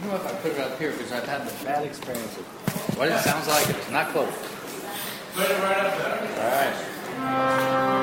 You know, if I put it up here, because I've had the bad experience with what it sounds like, it's not close. Put it right up there. All right.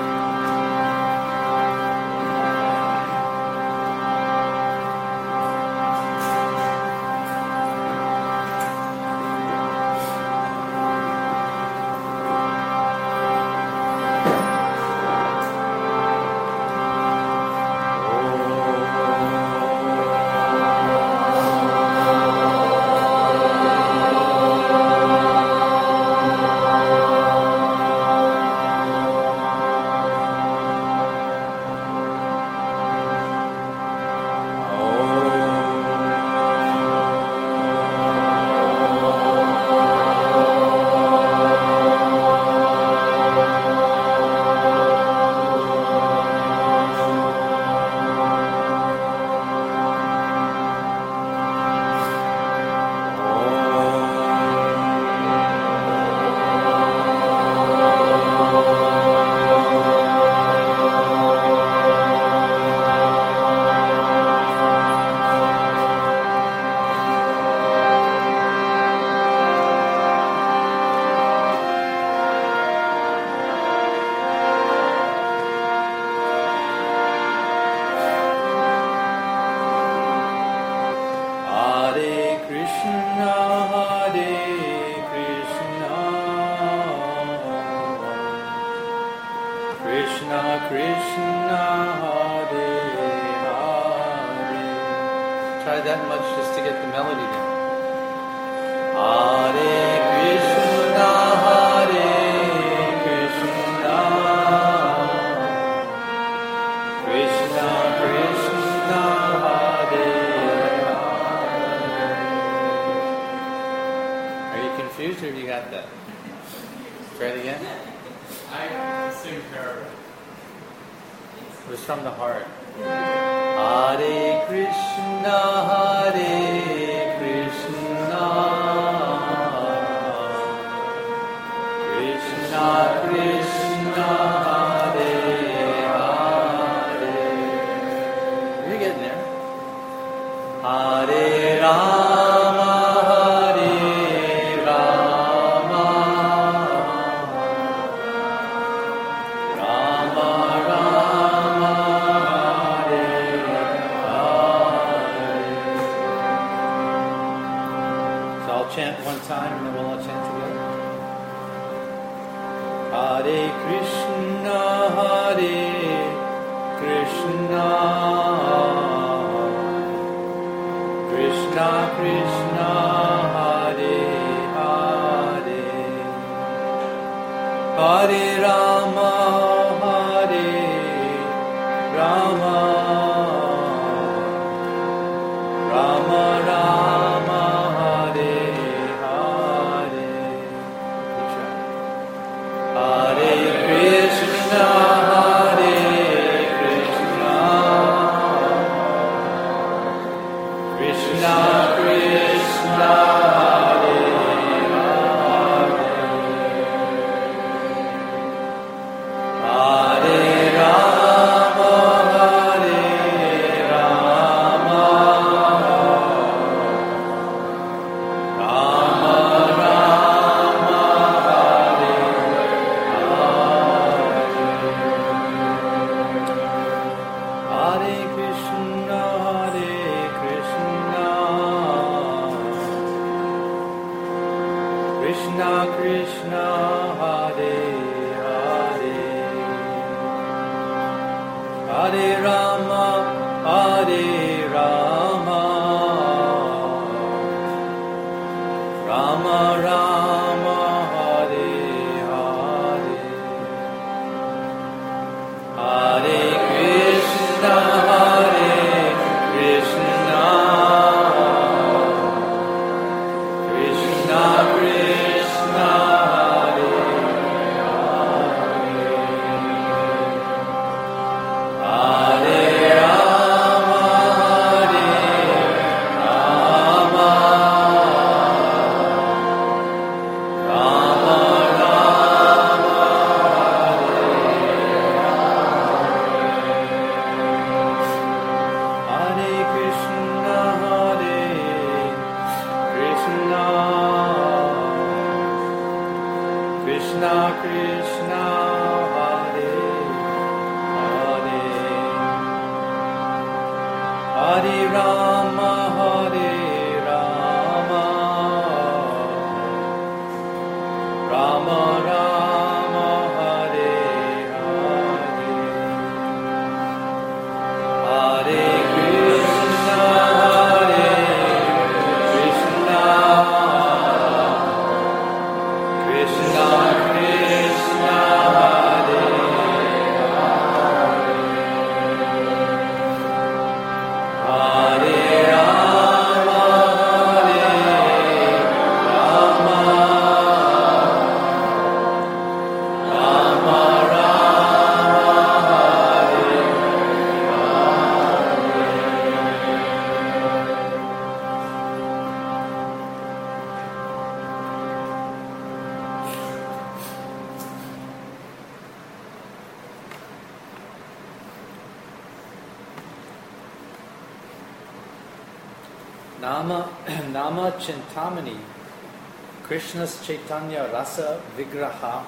Nama Chintamani Krishna's Chaitanya Rasa Vigraha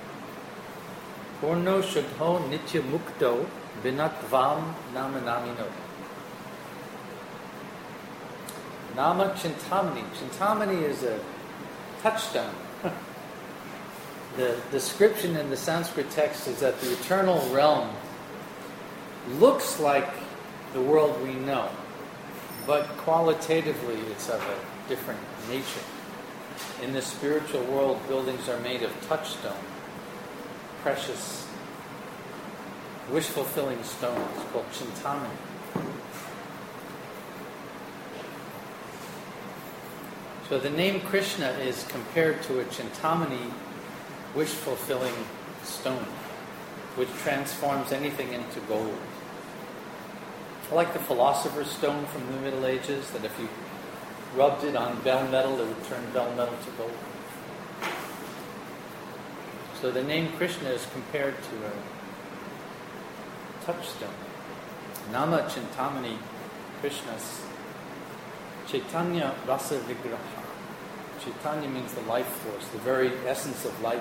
Purno Shuddho Nitya Mukto Vinatvam Namanamino. Nama Chintamani. Chintamani is a touchstone. The description in the Sanskrit text is that the eternal realm looks like the world we know, but qualitatively it's of a different nature. In the spiritual world, buildings are made of touchstone, precious, wish-fulfilling stones called Chintamani. So the name Krishna is compared to a Chintamani, wish-fulfilling stone, which transforms anything into gold. Like the philosopher's stone from the Middle Ages, that if you rubbed it on bell metal, it would turn bell metal to gold. So the name Krishna is compared to a touchstone. Nama Chintamani Krishna's Chaitanya Rasa Vigraha. Chaitanya means the life force, the very essence of life.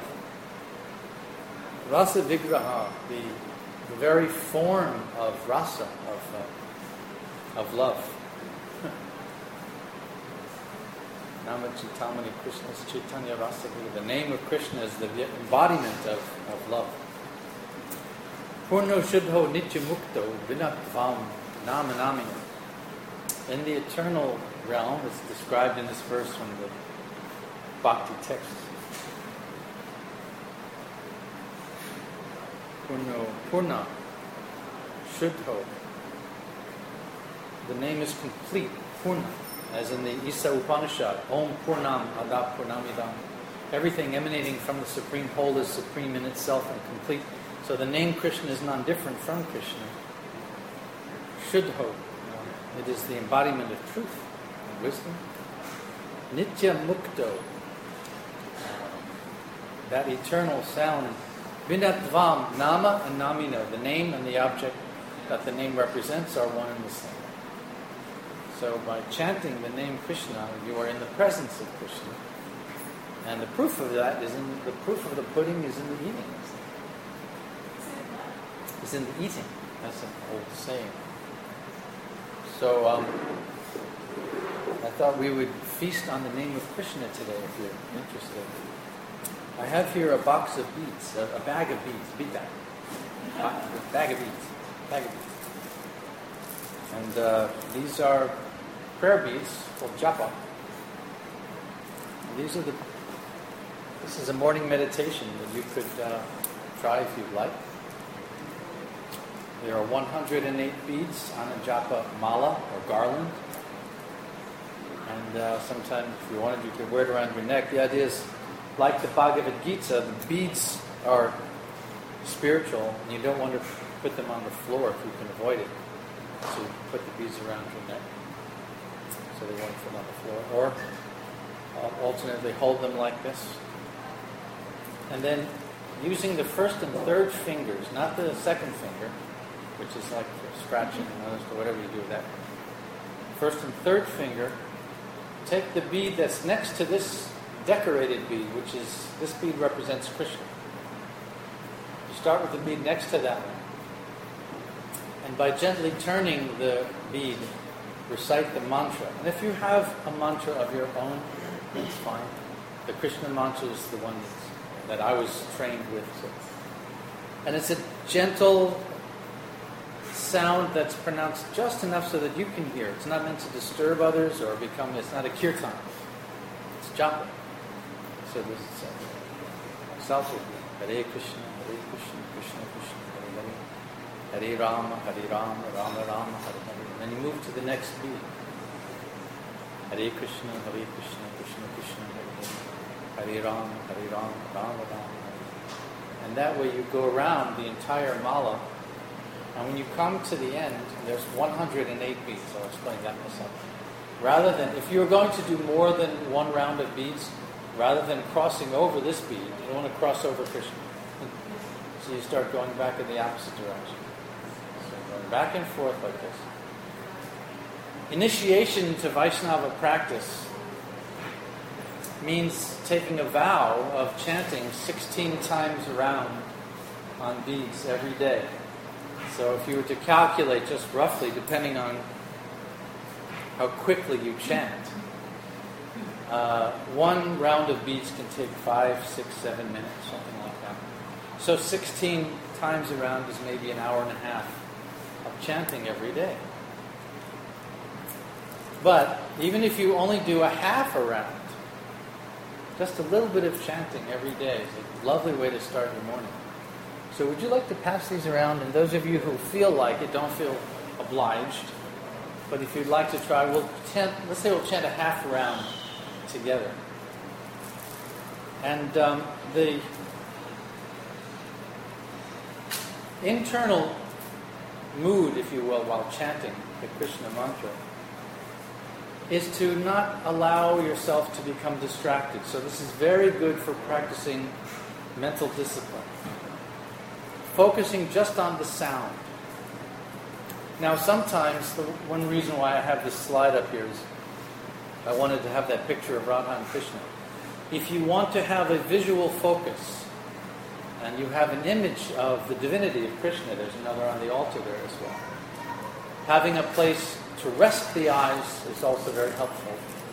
Rasa Vigraha, the very form of rasa, of love. Nama Chintamani Krishna's Chaitanya Rasa Vigraha. The name of Krishna is the embodiment of love. Purno Shuddho Nitya Mukto Vinatvam Namanamina. In the eternal realm, it's described in this verse from the Bhakti text. Purna, Shuddho. The name is complete, Purna, as in the Isa Upanishad, Om Purnam Adap Purnamidam. Everything emanating from the Supreme Whole is supreme in itself and complete. So the name Krishna is non-different from Krishna. Shuddho. It is the embodiment of truth and wisdom. Nitya Mukto. That eternal sound. Vinatvam, Nama and Namino. The name and the object that the name represents are one and the same. So by chanting the name Krishna, you are in the presence of Krishna. And the proof of that is the proof of the pudding is in the eating. It's in the eating. That's an old saying. So I thought we would feast on the name of Krishna today if you're interested. I have here a box of beads, a bag of beads, bead bag. Bag of beads. And these are prayer beads called japa. And this is a morning meditation that you could try if you'd like. There are 108 beads on a japa mala or garland. And sometimes if you wanted, you could wear it around your neck. The idea is, like the Bhagavad Gita, the beads are spiritual, and you don't want to put them on the floor if you can avoid it. So you put the beads around your neck, so they won't fall on the floor. Or alternately, hold them like this. And then, using the first and third fingers, not the second finger, which is like for scratching or whatever you do with that. First and third finger, take the bead that's next to this decorated bead, which is, this bead represents Krishna. You start with the bead next to that one. And by gently turning the bead, recite the mantra. And if you have a mantra of your own, that's fine. The Krishna mantra is the one that I was trained with. So. And it's a gentle sound that's pronounced just enough so that you can hear. It's not meant to disturb others or it's not a kirtan. It's japa. So this is starts with Hare Krishna, Krishna Krishna, Hare Hare, Hare Rama, Rama Rama, Hare Hare. And then you move to the next beat. Hare Krishna, Krishna Krishna, Hare Hare, Hare Rama, Rama Rama, Hare. And that way you go around the entire mala. And when you come to the end, there's 108 beads. I'll explain that myself. Rather than, if you're going to do more than one round of beads, rather than crossing over this bead, you don't want to cross over Krishna. So you start going back in the opposite direction. So going back and forth like this. Initiation into Vaishnava practice means taking a vow of chanting 16 times around on beads every day. So if you were to calculate just roughly, depending on how quickly you chant, one round of beads can take 5, 6, 7 minutes, something like that. So 16 times around is maybe an hour and a half of chanting every day. But even if you only do a half a round, just a little bit of chanting every day is a lovely way to start your morning. So would you like to pass these around? And those of you who feel like it, don't feel obliged. But if you'd like to try, let's say we'll chant a half round together. And the internal mood, if you will, while chanting the Krishna mantra is to not allow yourself to become distracted. So this is very good for practicing mental discipline. Focusing just on the sound. Now sometimes, the one reason why I have this slide up here is I wanted to have that picture of Radha and Krishna. If you want to have a visual focus, and you have an image of the divinity of Krishna, there's another on the altar there as well. Having a place to rest the eyes is also very helpful.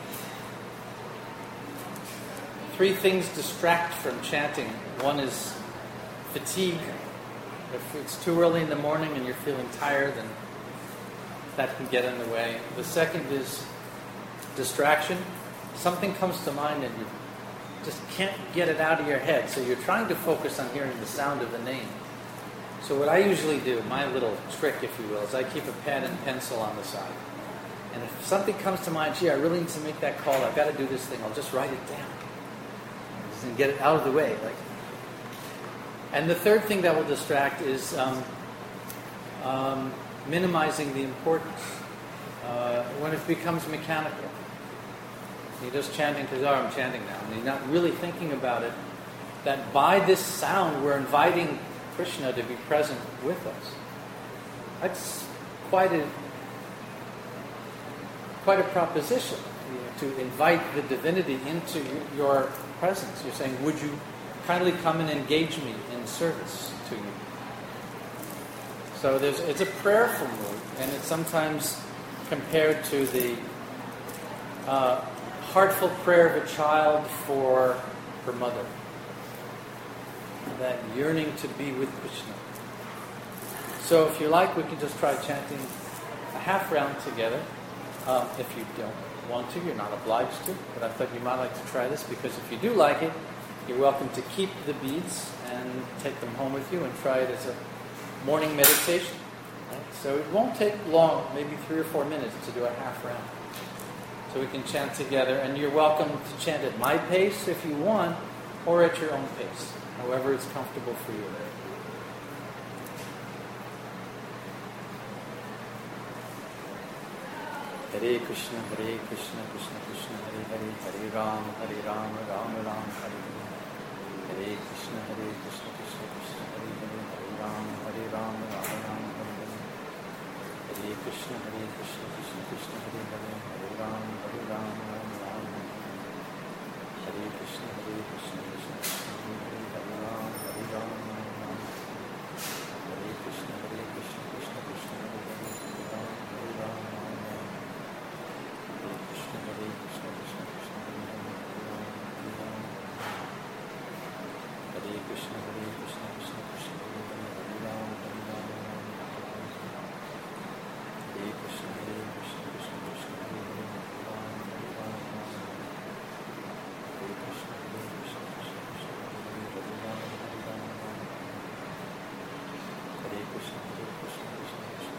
3 things distract from chanting. One is fatigue. If it's too early in the morning and you're feeling tired, then that can get in the way. The second is distraction. Something comes to mind and you just can't get it out of your head. So you're trying to focus on hearing the sound of the name. So what I usually do, my little trick, if you will, is I keep a pen and pencil on the side. And if something comes to mind, gee, I really need to make that call, I've got to do this thing, I'll just write it down. And get it out of the way. And the third thing that will distract is minimizing the importance. When it becomes mechanical. You're just chanting because, I'm chanting now. And you're not really thinking about it. That by this sound, we're inviting Krishna to be present with us. That's quite a proposition, to invite the divinity into your presence. You're saying, would you kindly come and engage me in service to you? So it's a prayerful mood, and it's sometimes compared to the heartful prayer of a child for her mother. That yearning to be with Krishna. So if you like, we can just try chanting a half round together. If you don't want to, you're not obliged to, but I thought you might like to try this, because if you do like it, you're welcome to keep the beads and take them home with you and try it as a morning meditation. Right? So it won't take long, maybe 3 or 4 minutes to do a half round. So we can chant together, and you're welcome to chant at my pace if you want, or at your own pace, however it's comfortable for you. Hare Krishna, Krishna Krishna, Hare Hare, Hare Ram, Ram Ram, Hare Hare. Hare Krishna, Krishna Krishna, Hare Hare, Hare Ram, Ram Ram, Hare Hare. Hare Krishna, Krishna Krishna, Hare Hare, Hare Ram, Ram Ram, Hare Hare. Hare Krishna, Krishna Krishna, Hare Hare, Hare Ram, Ram Ram. Hare Krishna, Krishna Krishna, Hare Hare, Hare Ram, Ram Ram. Hare Krishna, Krishna Krishna, Hare Hare, Hare Ram, Ram Ram. Hare Krishna, Krishna Krishna, Hare Hare, Hare Ram, Ram Ram. Hare Krishna, Krishna Krishna, Hare Hare, Hare Ram, Ram Ram. Hare Krishna, Krishna Krishna, Hare Hare, Hare Ram, Ram Ram. Hare Krishna, Krishna Krishna, Hare Hare, Hare Ram, Ram Ram. Hare Krishna, Krishna Krishna, Hare Hare, Hare Ram, Ram Ram. Hare Krishna, Krishna Krishna, Hare Hare, Hare Ram, Ram Ram.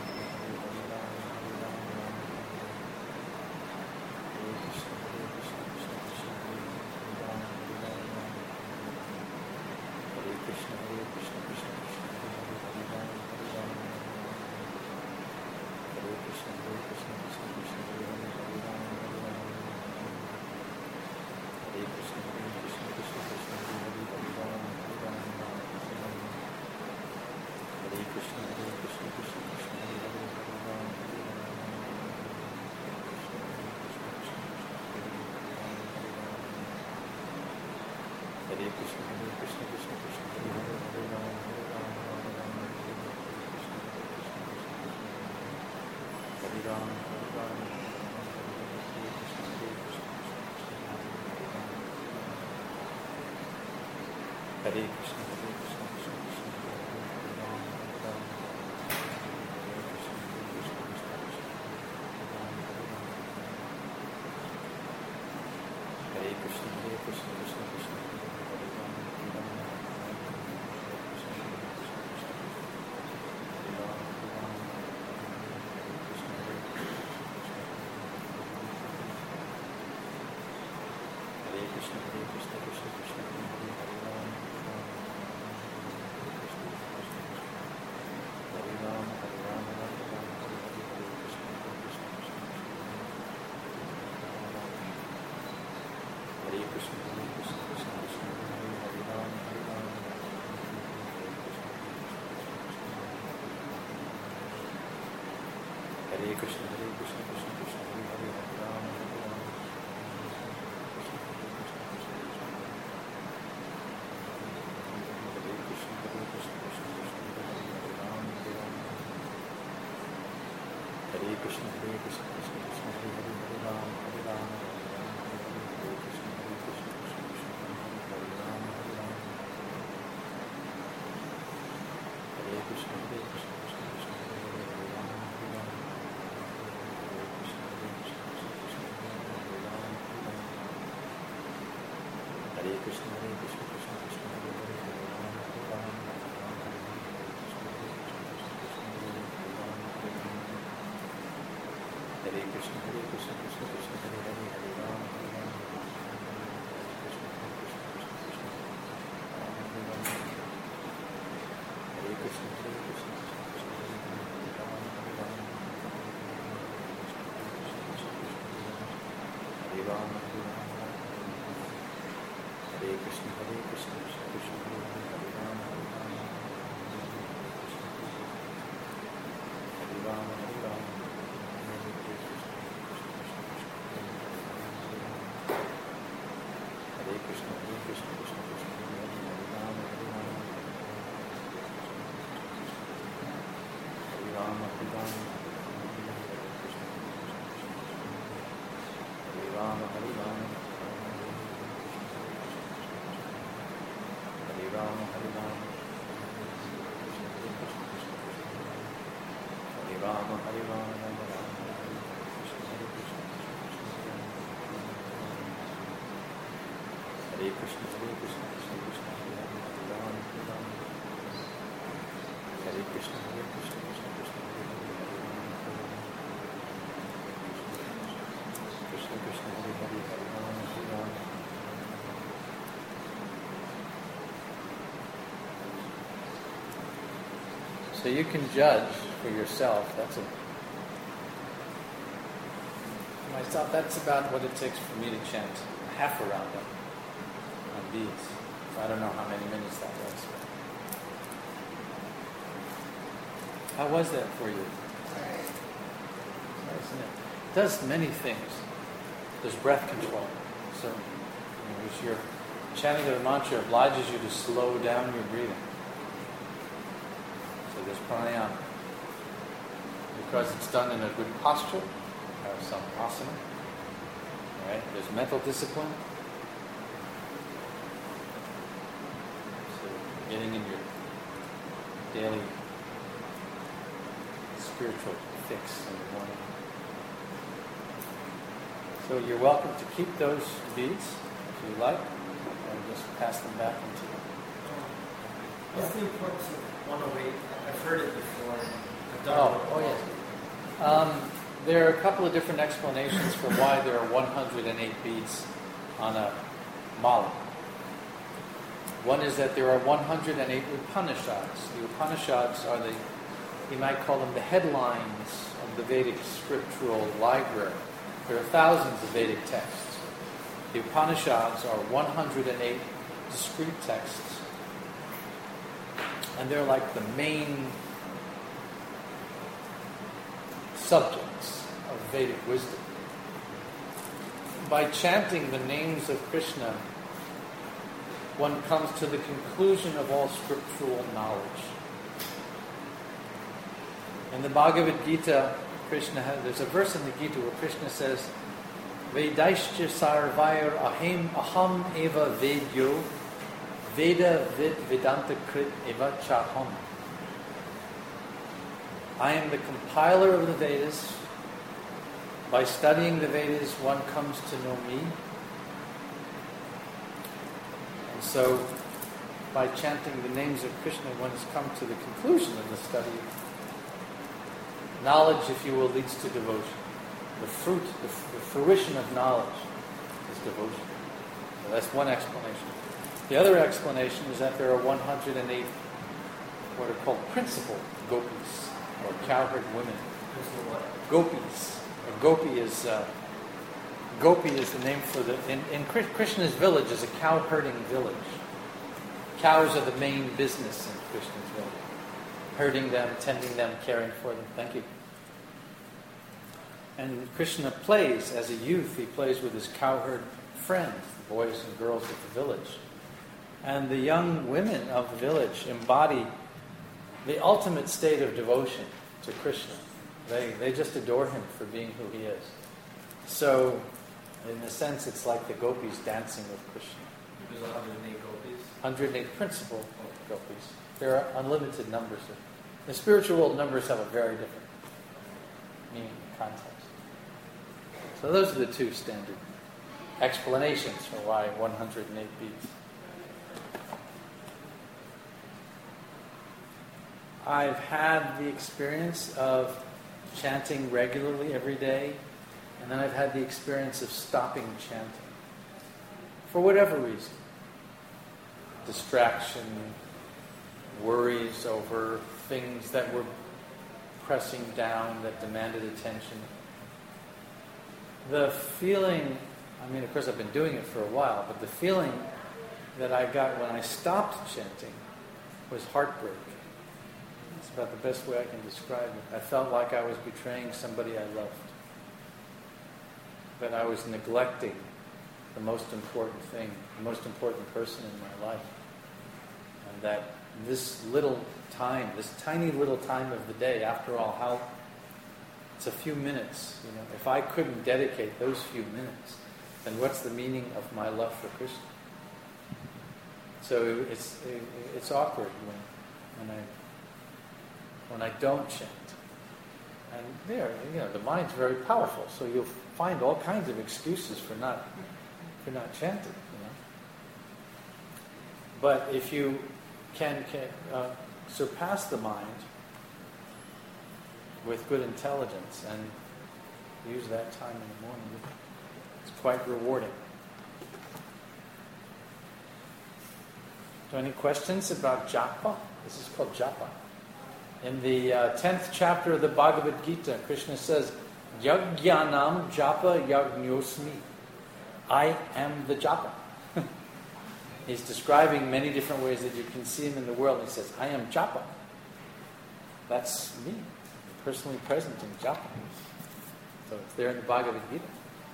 So you can judge for yourself. Myself, that's about what it takes for me to chant half a round on beads. So I don't know how many minutes that was. How was that for you? Nice, isn't it? It does many things. There's breath control, certainly. Your chanting of the mantra obliges you to slow down your breathing. So there's pranayama. Because it's done in a good posture, have some asana. Right? There's mental discipline. So getting in your daily spiritual fix in the morning. So you're welcome to keep those beads if you like, and just pass them back into you. What's the importance of 108? I've heard it before. I've done it. Yes. There are a couple of different explanations for why there are 108 beads on a mala. One is that there are 108 Upanishads. The Upanishads are you might call them the headlines of the Vedic scriptural library. There are thousands of Vedic texts. The Upanishads are 108 discrete texts. And they're like the main subjects of Vedic wisdom. By chanting the names of Krishna, one comes to the conclusion of all scriptural knowledge. In the Bhagavad Gita, There's a verse in the Gita where Krishna says, Vedaishcha sarvair aham eva vedyo Veda vid vedanta krit eva chaham. I am the compiler of the Vedas. By studying the Vedas, one comes to know me. And so, by chanting the names of Krishna, one has come to the conclusion of the study. Knowledge, if you will, leads to devotion. The fruition of knowledge is devotion. So that's one explanation. The other explanation is that there are 108 what are called principal gopis, or cowherd women. Gopis. A gopi is the name for in Krishna's village is a cow herding village. Cows are the main business in Krishna's village. Herding them, tending them, caring for them. Thank you. And Krishna plays, as a youth, he plays with his cowherd friends, the boys and girls of the village. And the young women of the village embody the ultimate state of devotion to Krishna. They just adore him for being who he is. So, in a sense, it's like the gopis dancing with Krishna. There's 108 gopis? 108 principal gopis. There are unlimited numbers. In the spiritual world, numbers have a very different meaning and context. So those are the two standard explanations for why 108 beats. I've had the experience of chanting regularly every day, and then I've had the experience of stopping chanting. For whatever reason. Distraction, worries over things that were pressing down, that demanded attention. The feeling, of course I've been doing it for a while, but the feeling that I got when I stopped chanting was heartbreak. It's about the best way I can describe it. I felt like I was betraying somebody I loved. That I was neglecting the most important thing, the most important person in my life. And that this little time, this tiny little time of the day, after all, it's a few minutes. If I couldn't dedicate those few minutes, then what's the meaning of my love for Krishna? So it's awkward when I don't chant. And the mind's very powerful, so you'll find all kinds of excuses for not chanting. But if you can surpass the mind with good intelligence and use that time in the morning, it's quite rewarding. So any questions about japa? This is called japa. In the 10th chapter of the Bhagavad Gita, Krishna says, Yajnanam japa yajñosmi. I am the japa. He's describing many different ways that you can see him in the world. He says, I am japa. That's me. I'm personally present in japa. So it's there in the Bhagavad Gita.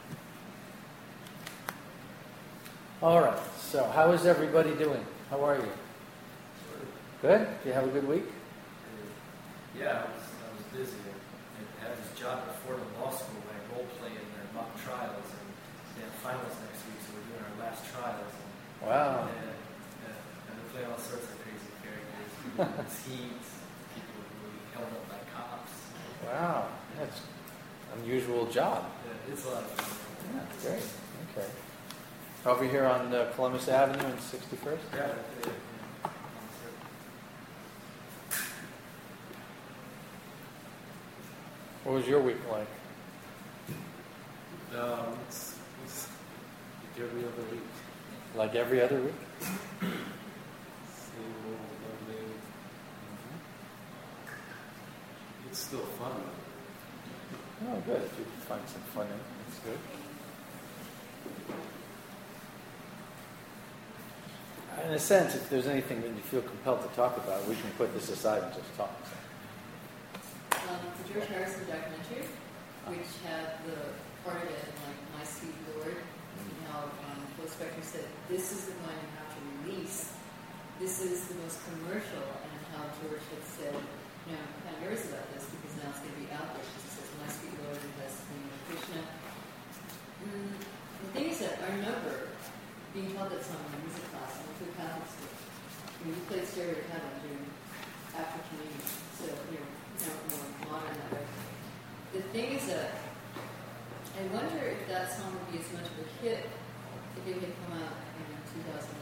All right. So how is everybody doing? How are you? Good? Did you have a good week? Yeah, I was busy. I had this job before the law school where I role play in their mock trials, and they have finals next week, so we're doing our last trials. Wow. And we play all sorts of crazy characters. People with teens, people who are held up by cops. Wow, that's an unusual job. Yeah, it's a lot of fun. Yeah, great. Okay. Over here on Columbus Avenue and 61st? Yeah. What was your week like? It's like every other week. Like every other week? Same old Monday. It's still fun. Oh, good. If you can find some fun in it, that's good. In a sense, if there's anything that you feel compelled to talk about, we can put this aside and just talk. The George Harrison documentary, which had the part of it like My Sweet Lord, how Phil Spector said, this is the one you have to release. This is the most commercial, and how George had said, I'm kind of nervous about this because now it's going to be out there. He says, My thing is that I wonder if that song would be as much of a hit if it had come out in 2011.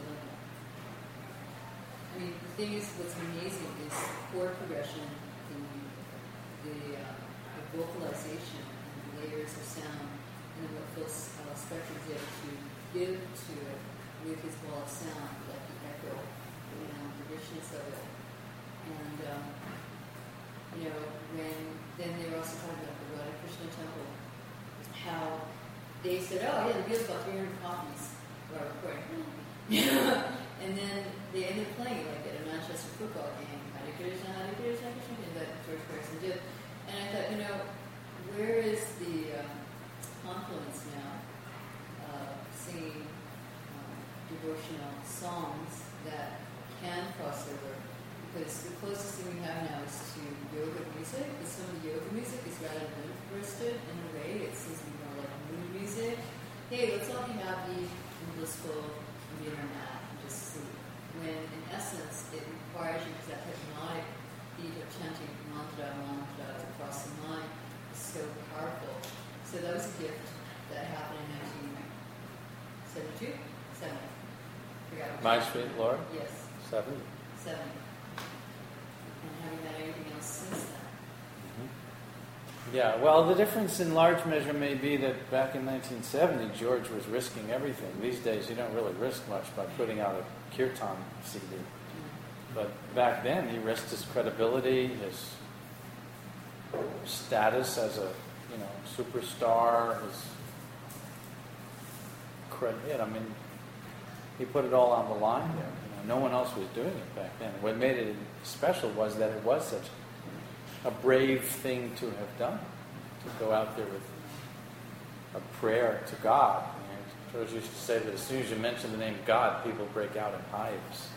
I mean, the thing is, what's amazing is chord progression, the vocalization, and the layers of sound, and then what Phil Spector is able to give to it with his wall of sound, like the echo, the richness of it. And, then they were also talking about the Radha Krishna Temple, how they said, oh, yeah, the Beatles got 300 copies of our recording. And then they ended up playing like at a Manchester football game, Hare Krishna, Krishna, that George Harrison did. And I thought, where is the confluence now of singing devotional songs that can cross over? Because the closest thing we have now is to yoga music, but some of the yoga music is rather limp-wristed in a way. It seems to be more like mood music. Hey, let's all be happy and blissful and be on our mat and just sleep. When in essence, it requires you, because that hypnotic beat of chanting mantra, mantra across the mind is so powerful. So that was a gift that happened in 1972? 70. Forgot. My Sweet Lord? Yes. 70. 70. And having had anything else since then. Yeah, well, the difference in large measure may be that back in 1970, George was risking everything. These days, you don't really risk much by putting out a kirtan CD. But back then, he risked his credibility, his status as a superstar, his credit. I mean, he put it all on the line there. No one else was doing it back then. What made it special was that it was such a brave thing to have done, to go out there with a prayer to God. George used to say that as soon as you mention the name God, people break out in hives.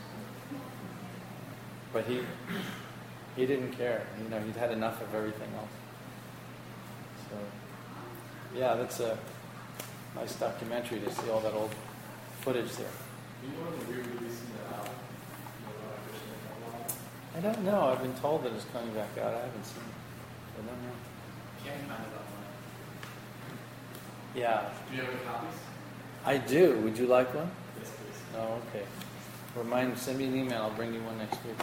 But he didn't care. He'd had enough of everything else. So, yeah, that's a nice documentary to see all that old footage there. Do you want to be re-releasing that album? I don't know. I've been told that it's coming back out. I haven't seen it. I don't know. Can't find it online. Yeah. Do you have any copies? I do. Would you like one? Yes, please. Oh, okay. Send me an email. I'll bring you one next week.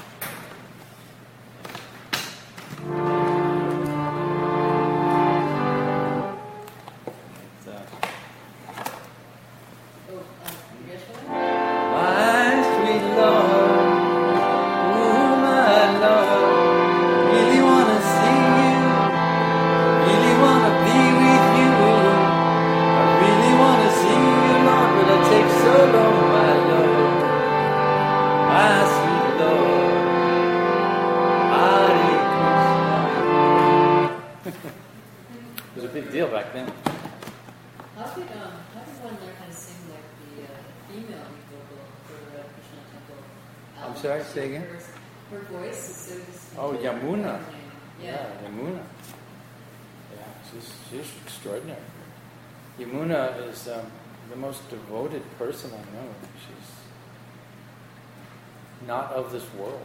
Her voice is so distinct. Oh, Yamuna. Yeah, Yamuna. Yeah, she's extraordinary. Yamuna is the most devoted person I know. She's not of this world.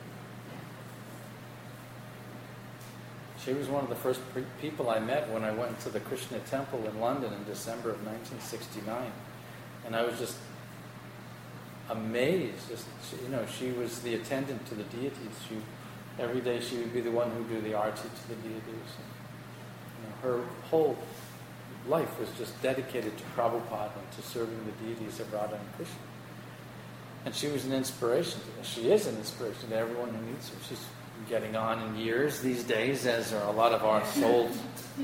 She was one of the first people I met when I went to the Krishna Temple in London in December of 1969. And I was just amazed. She was the attendant to the deities. Every day she would be the one who would do the arati to the deities. Her whole life was just dedicated to Prabhupada and to serving the deities of Radha and Krishna. And she was an inspiration to us. She is an inspiration to everyone who meets her. She's getting on in years these days, as are a lot of our souls.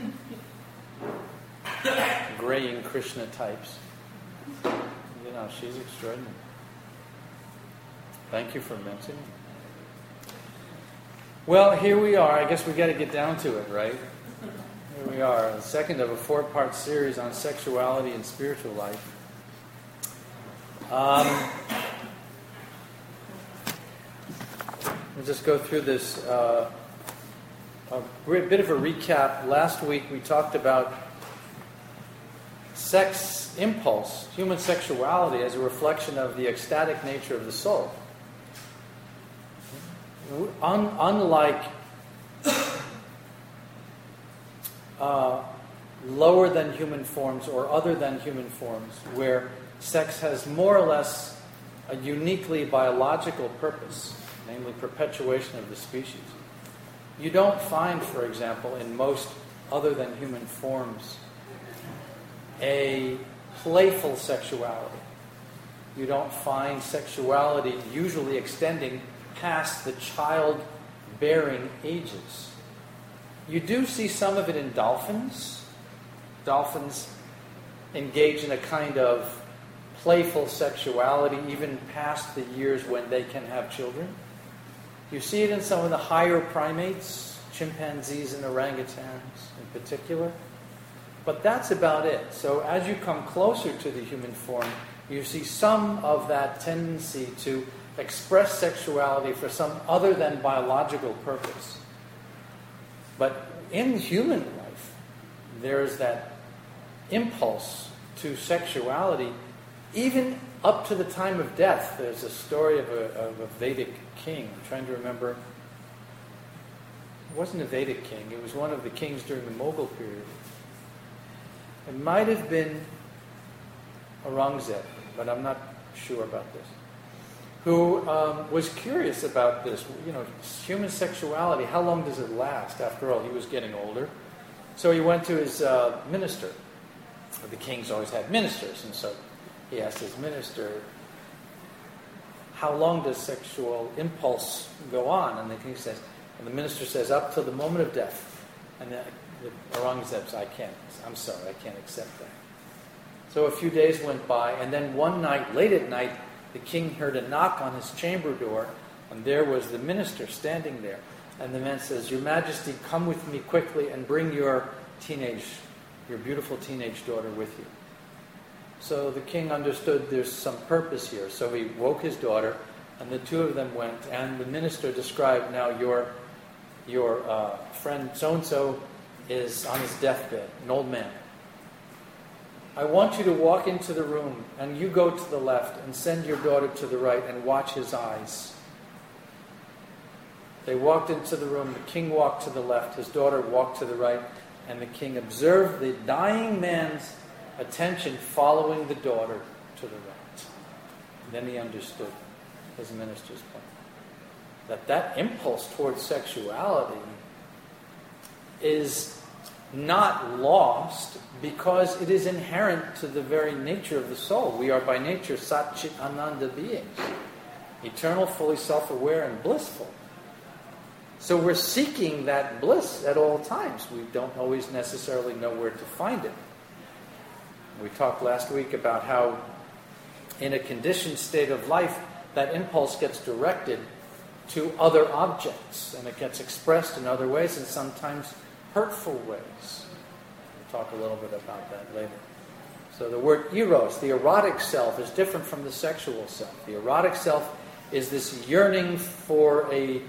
Graying Krishna types. She's extraordinary. Thank you for mentioning it. Well, here we are. I guess we got to get down to it, right? Here we are, the second of a 4-part series on sexuality and spiritual life. We'll just go through this. A bit of a recap. Last week we talked about sex impulse, human sexuality, as a reflection of the ecstatic nature of the soul. Unlike lower than human forms or other than human forms, where sex has more or less a uniquely biological purpose, namely perpetuation of the species. You don't find, for example, in most other than human forms, a playful sexuality. You don't find sexuality usually extending past the childbearing ages. You do see some of it in dolphins. Dolphins engage in a kind of playful sexuality even past the years when they can have children. You see it in some of the higher primates, chimpanzees and orangutans in particular. But that's about it. So as you come closer to the human form, you see some of that tendency to express sexuality for some other than biological purpose. But in human life, there's that impulse to sexuality, even up to the time of death. There's a story of a Vedic king. I'm trying to remember. It wasn't a Vedic king. It was one of the kings during the Mughal period. It might have been Aurangzeb, but I'm not sure about this, who was curious about this. You know, human sexuality, how long does it last? After all, he was getting older. So he went to his minister. The kings always had ministers, and so he asked his minister, how long does sexual impulse go on? And the king says, and the minister says, up till the moment of death. And the Aurangzeb says, I'm sorry, I can't accept that. So a few days went by, and then one night, late at night, the king heard a knock on his chamber door, and there was the minister standing there. And the man says, Your Majesty, come with me quickly and bring your beautiful teenage daughter with you. So the king understood there's some purpose here. So he woke his daughter, and the two of them went, and the minister described, now your friend so-and-so is on his deathbed, an old man. I want you to walk into the room, and you go to the left, and send your daughter to the right, and watch his eyes. They walked into the room, the king walked to the left, his daughter walked to the right, and the king observed the dying man's attention following the daughter to the right. And then he understood his minister's point. That impulse towards sexuality is not lost because it is inherent to the very nature of the soul. We are by nature Sat Chit Ananda beings, eternal, fully self-aware, and blissful. So we're seeking that bliss at all times. We don't always necessarily know where to find it. We talked last week about how in a conditioned state of life, that impulse gets directed to other objects, and it gets expressed in other ways, and sometimes hurtful ways. We'll talk a little bit about that later. So the word eros, the erotic self, is different from the sexual self. The erotic self is this yearning for a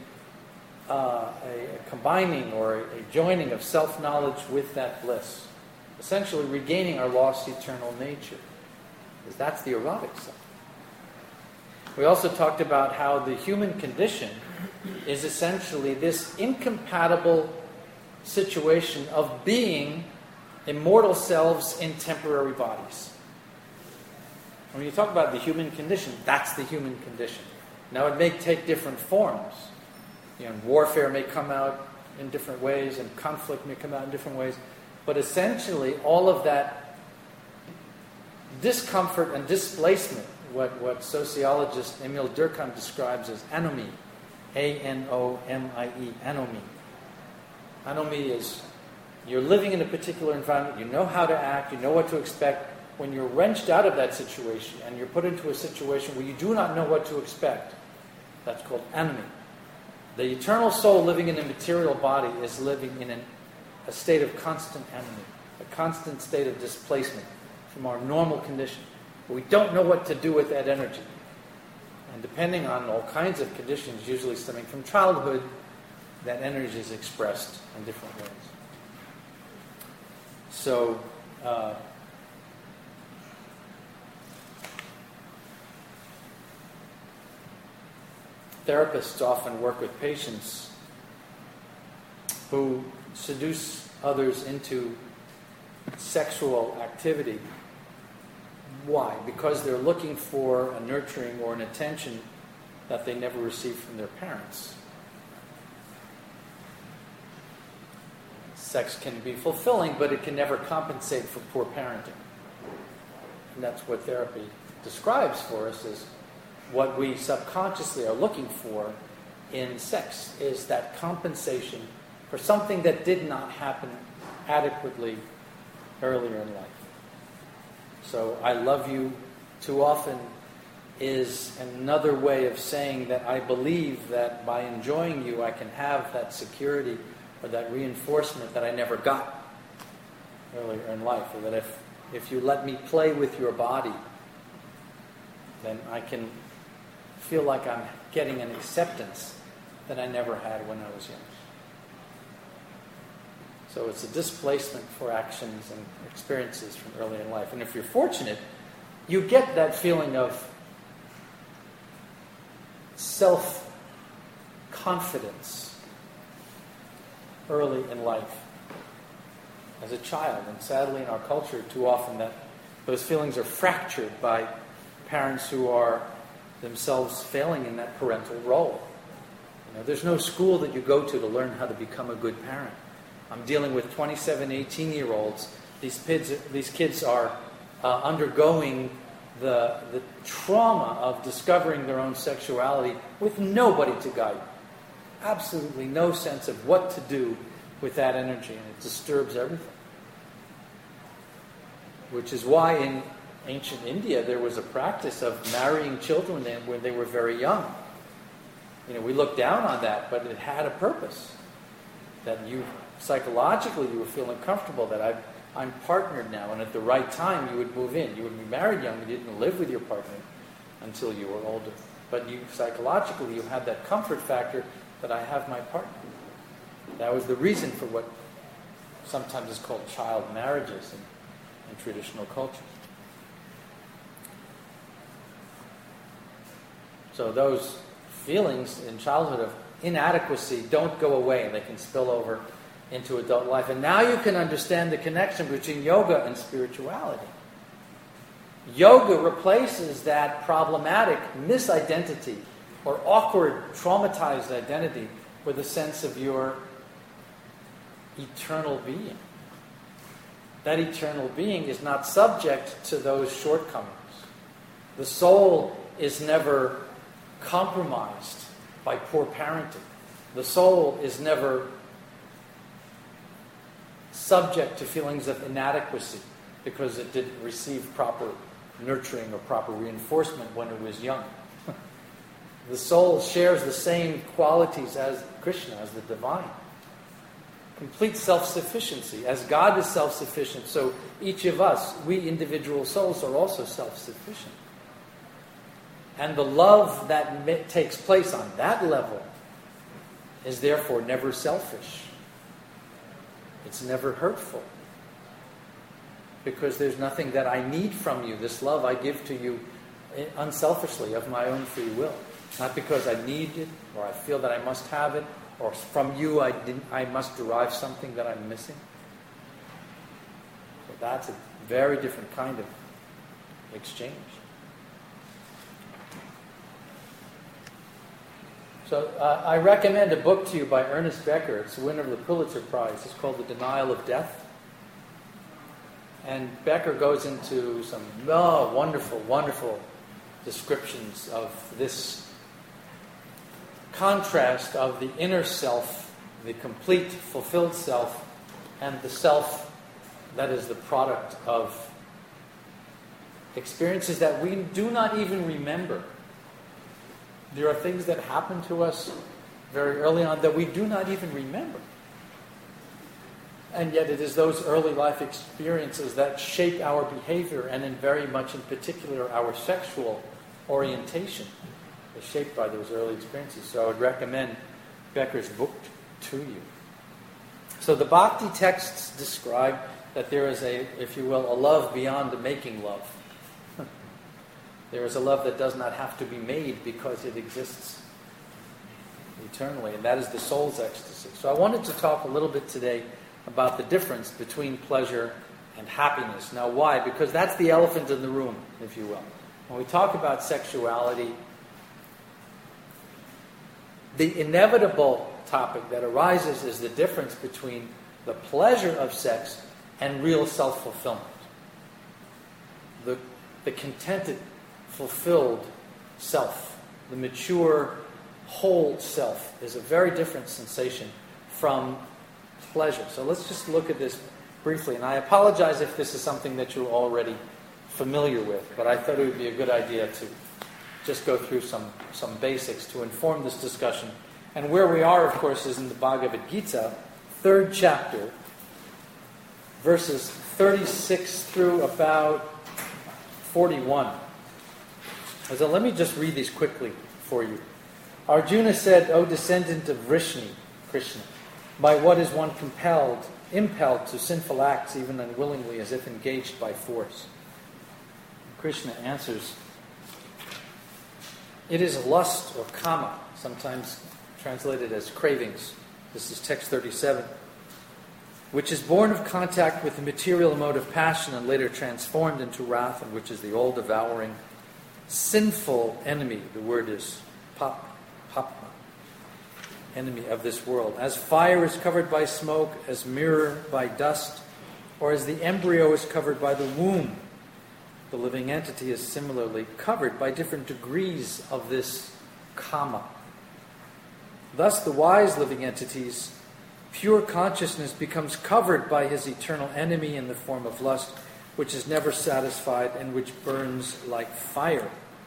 combining or a joining of self-knowledge with that bliss. Essentially regaining our lost eternal nature. Because that's the erotic self. We also talked about how the human condition is essentially this incompatible situation of being immortal selves in temporary bodies. When you talk about the human condition, that's the human condition. Now it may take different forms. Warfare may come out in different ways, and conflict may come out in different ways. But essentially, all of that discomfort and displacement, what sociologist Emil Durkheim describes as anomie, A-N-O-M-I-E, anomie. Anomie is you're living in a particular environment, you know how to act, you know what to expect. When you're wrenched out of that situation and you're put into a situation where you do not know what to expect, that's called anomie. The eternal soul living in a material body is living in a state of constant anomie, a constant state of displacement from our normal condition. But we don't know what to do with that energy. And depending on all kinds of conditions, usually stemming from childhood, that energy is expressed in different ways. So, therapists often work with patients who seduce others into sexual activity. Why? Because they're looking for a nurturing or an attention that they never received from their parents. Sex can be fulfilling, but it can never compensate for poor parenting. And that's what therapy describes for us, is what we subconsciously are looking for in sex, is that compensation for something that did not happen adequately earlier in life. So, I love you too often is another way of saying that I believe that by enjoying you, I can have that security or that reinforcement that I never got earlier in life. Or that if you let me play with your body, then I can feel like I'm getting an acceptance that I never had when I was young. So it's a displacement for actions and experiences from early in life. And if you're fortunate, you get that feeling of self-confidence early in life as a child. And sadly in our culture, too often that those feelings are fractured by parents who are themselves failing in that parental role. You know, there's no school that you go to learn how to become a good parent. I'm dealing with 27, 18-year-olds. These kids are undergoing the trauma of discovering their own sexuality with nobody to guide them. Absolutely no sense of what to do with that energy, and it disturbs everything. Which is why in ancient India there was a practice of marrying children when they were very young. You know, we look down on that, but it had a purpose. That you psychologically you were feeling comfortable that I'm partnered now, and at the right time you would move in. You would be married young, you didn't live with your partner until you were older. But you psychologically you had that comfort factor that I have my partner. That was the reason for what sometimes is called child marriages in traditional cultures. So those feelings in childhood of inadequacy don't go away, and they can spill over into adult life. And now you can understand the connection between yoga and spirituality. Yoga replaces that problematic misidentity or awkward, traumatized identity with a sense of your eternal being. That eternal being is not subject to those shortcomings. The soul is never compromised by poor parenting. The soul is never subject to feelings of inadequacy because it didn't receive proper nurturing or proper reinforcement when it was young. The soul shares the same qualities as Krishna, as the divine. Complete self-sufficiency. As God is self-sufficient, so each of us, we individual souls, are also self-sufficient. And the love that takes place on that level is therefore never selfish. It's never hurtful. Because there's nothing that I need from you. This love I give to you unselfishly, of my own free will. Not because I need it, or I feel that I must have it, or from you I must derive something that I'm missing. So that's a very different kind of exchange. So I recommend a book to you by Ernest Becker. It's the winner of the Pulitzer Prize. It's called The Denial of Death. And Becker goes into some wonderful, wonderful descriptions of this contrast of the inner self, the complete, fulfilled self, and the self that is the product of experiences that we do not even remember. There are things that happen to us very early on that we do not even remember. And yet it is those early life experiences that shape our behavior, and in very much in particular our sexual orientation is shaped by those early experiences. So I would recommend Becker's book to you. So the Bhakti texts describe that there is a, if you will, a love beyond making love. There is a love that does not have to be made because it exists eternally, and that is the soul's ecstasy. So I wanted to talk a little bit today about the difference between pleasure and happiness. Now why? Because that's the elephant in the room, if you will. When we talk about sexuality, the inevitable topic that arises is the difference between the pleasure of sex and real self-fulfillment. The contented, fulfilled self, the mature, whole self, is a very different sensation from pleasure. So let's just look at this briefly. And I apologize if this is something that you're already familiar with, but I thought it would be a good idea to just go through some basics to inform this discussion. And where we are, of course, is in the Bhagavad Gita, 3rd chapter, verses 36 through about 41. So let me just read these quickly for you. Arjuna said, O descendant of Vrishni, Krishna, by what is one impelled to sinful acts even unwillingly, as if engaged by force? Krishna answers, it is lust or kama, sometimes translated as cravings. This is text 37. Which is born of contact with the material mode of passion and later transformed into wrath, and which is the all-devouring, sinful enemy. The word is papma, enemy of this world. As fire is covered by smoke, as mirror by dust, or as the embryo is covered by the womb, the living entity is similarly covered by different degrees of this kama. Thus, the wise living entity's pure consciousness becomes covered by his eternal enemy in the form of lust, which is never satisfied and which burns like fire.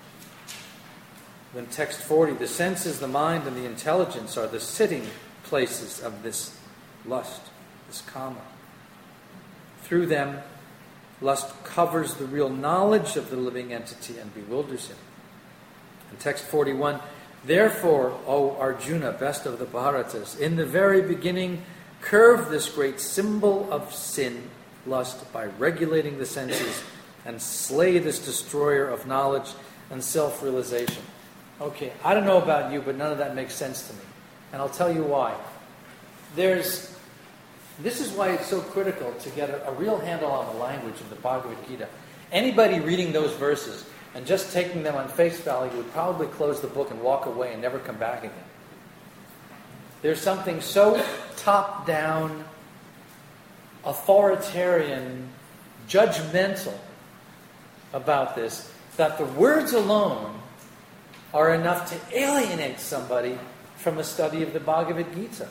Then text 40, the senses, the mind, and the intelligence are the sitting places of this lust, this kama. Through them, lust covers the real knowledge of the living entity and bewilders him. In text 41, therefore, O Arjuna, best of the Bharatas, in the very beginning, curve this great symbol of sin, lust, by regulating the senses and slay this destroyer of knowledge and self-realization. Okay, I don't know about you, but none of that makes sense to me. And I'll tell you why. This is why it's so critical to get a real handle on the language of the Bhagavad Gita. Anybody reading those verses and just taking them on face value would probably close the book and walk away and never come back again. There's something so top-down, authoritarian, judgmental about this that the words alone are enough to alienate somebody from a study of the Bhagavad Gita.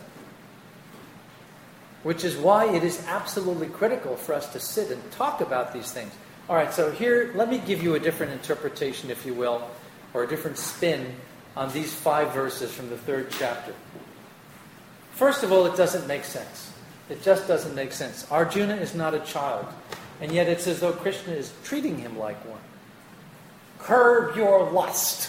Which is why it is absolutely critical for us to sit and talk about these things. All right, so here, let me give you a different interpretation, if you will, or a different spin on these 5 verses from the 3rd chapter. First of all, it doesn't make sense. It just doesn't make sense. Arjuna is not a child, and yet it's as though Krishna is treating him like one. Curb your lust.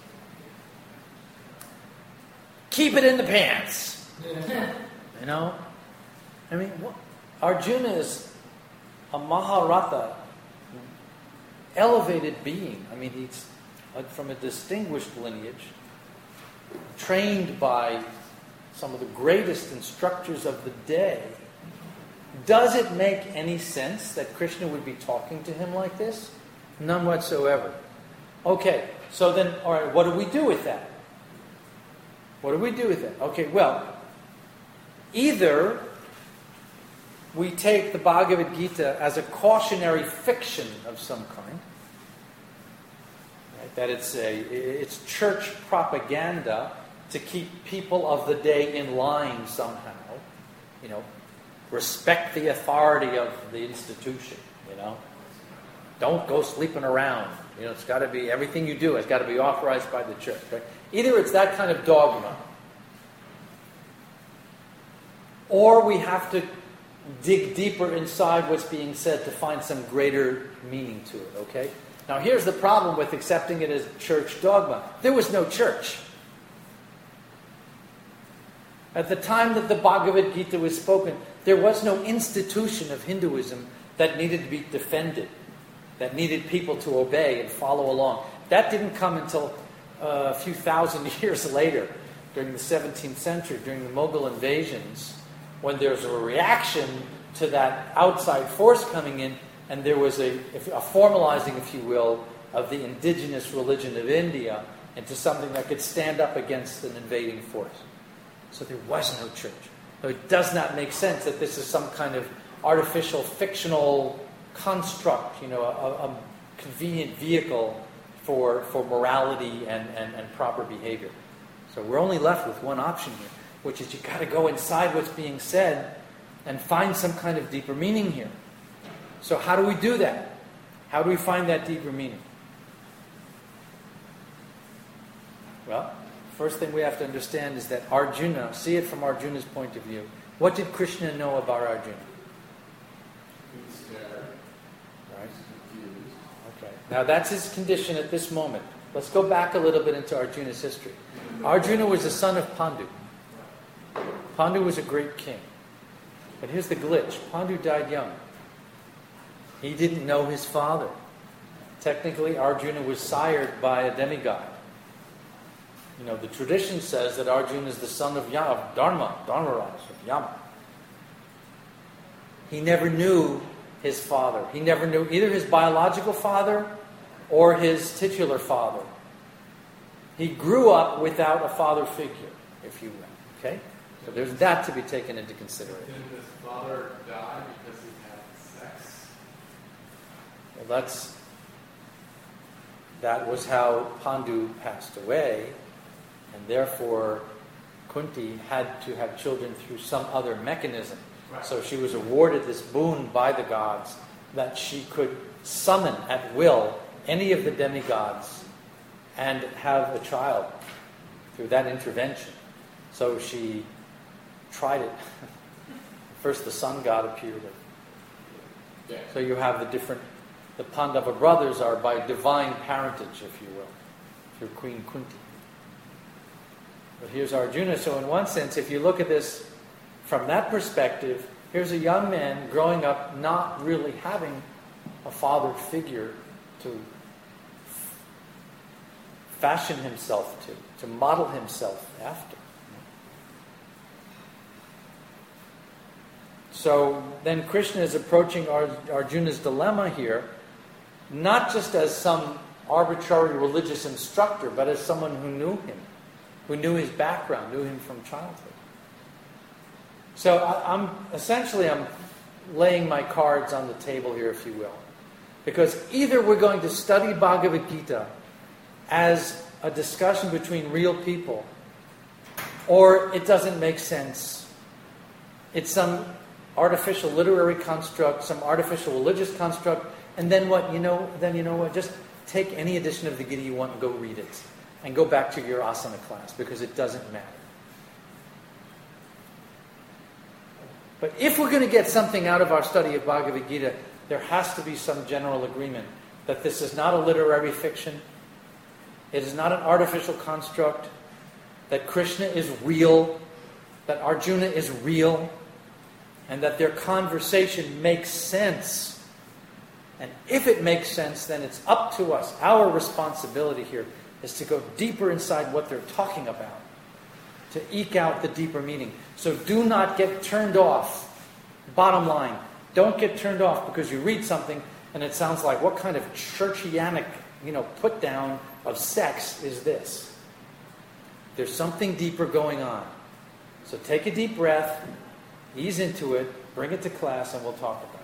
Keep it in the pants. You know? I mean, Arjuna is a Maharatha, elevated being. I mean, he's from a distinguished lineage, trained by some of the greatest instructors of the day. Does it make any sense that Krishna would be talking to him like this? None whatsoever. Okay, so then, all right, what do we do with that? What do we do with that? Okay, well, either we take the Bhagavad Gita as a cautionary fiction of some kind, right? That it's church propaganda to keep people of the day in line somehow. You know, respect the authority of the institution. You know, don't go sleeping around. You know, it's got to be, everything you do has got to be authorized by the church. Right? Either it's that kind of dogma, or we have to dig deeper inside what's being said to find some greater meaning to it, okay? Now here's the problem with accepting it as church dogma. There was no church. At the time that the Bhagavad Gita was spoken, there was no institution of Hinduism that needed to be defended, that needed people to obey and follow along. That didn't come until a few thousand years later, during the 17th century, during the Mughal invasions, when there's a reaction to that outside force coming in, and there was a formalizing, if you will, of the indigenous religion of India into something that could stand up against an invading force. So there was no church. So it does not make sense that this is some kind of artificial, fictional construct, a convenient vehicle for morality and proper behavior. So we're only left with one option here, which is you've got to go inside what's being said and find some kind of deeper meaning here. So how do we do that? How do we find that deeper meaning? Well, first thing we have to understand is that Arjuna, see it from Arjuna's point of view. What did Krishna know about Arjuna? He's scared. Right? He's confused. Okay. Now that's his condition at this moment. Let's go back a little bit into Arjuna's history. Arjuna was the son of Pandu. Pandu was a great king. But here's the glitch. Pandu died young. He didn't know his father. Technically, Arjuna was sired by a demigod. The tradition says that Arjuna is the son of Dharmaraj, of Yama. He never knew his father. He never knew either his biological father or his titular father. He grew up without a father figure, if you will. Okay? So there's that to be taken into consideration. Didn't his father die because he had sex? Well, that was how Pandu passed away, and therefore Kunti had to have children through some other mechanism. Right. So she was awarded this boon by the gods that she could summon at will any of the demigods and have a child through that intervention. So she tried it. First the sun god appeared. Yeah. So you have the Pandava brothers are by divine parentage, if you will, through Queen Kunti. But here's Arjuna. So in one sense, if you look at this from that perspective, here's a young man growing up not really having a father figure to fashion himself to model himself after. So then Krishna is approaching Arjuna's dilemma here, not just as some arbitrary religious instructor, but as someone who knew him, who knew his background, knew him from childhood. So I'm laying my cards on the table here, if you will. Because either we're going to study Bhagavad Gita as a discussion between real people, or it doesn't make sense. It's some artificial literary construct, some artificial religious construct, and then what? You know what? Just take any edition of the Gita you want and go read it. And go back to your asana class, because it doesn't matter. But if we're going to get something out of our study of Bhagavad Gita, there has to be some general agreement that this is not a literary fiction, it is not an artificial construct, that Krishna is real, that Arjuna is real, and that their conversation makes sense. And if it makes sense, then it's up to us. Our responsibility here is to go deeper inside what they're talking about, to eke out the deeper meaning. So do not get turned off. Bottom line, don't get turned off because you read something and it sounds like, what kind of churchianic, put down of sex is this? There's something deeper going on. So take a deep breath, ease into it, bring it to class, and we'll talk about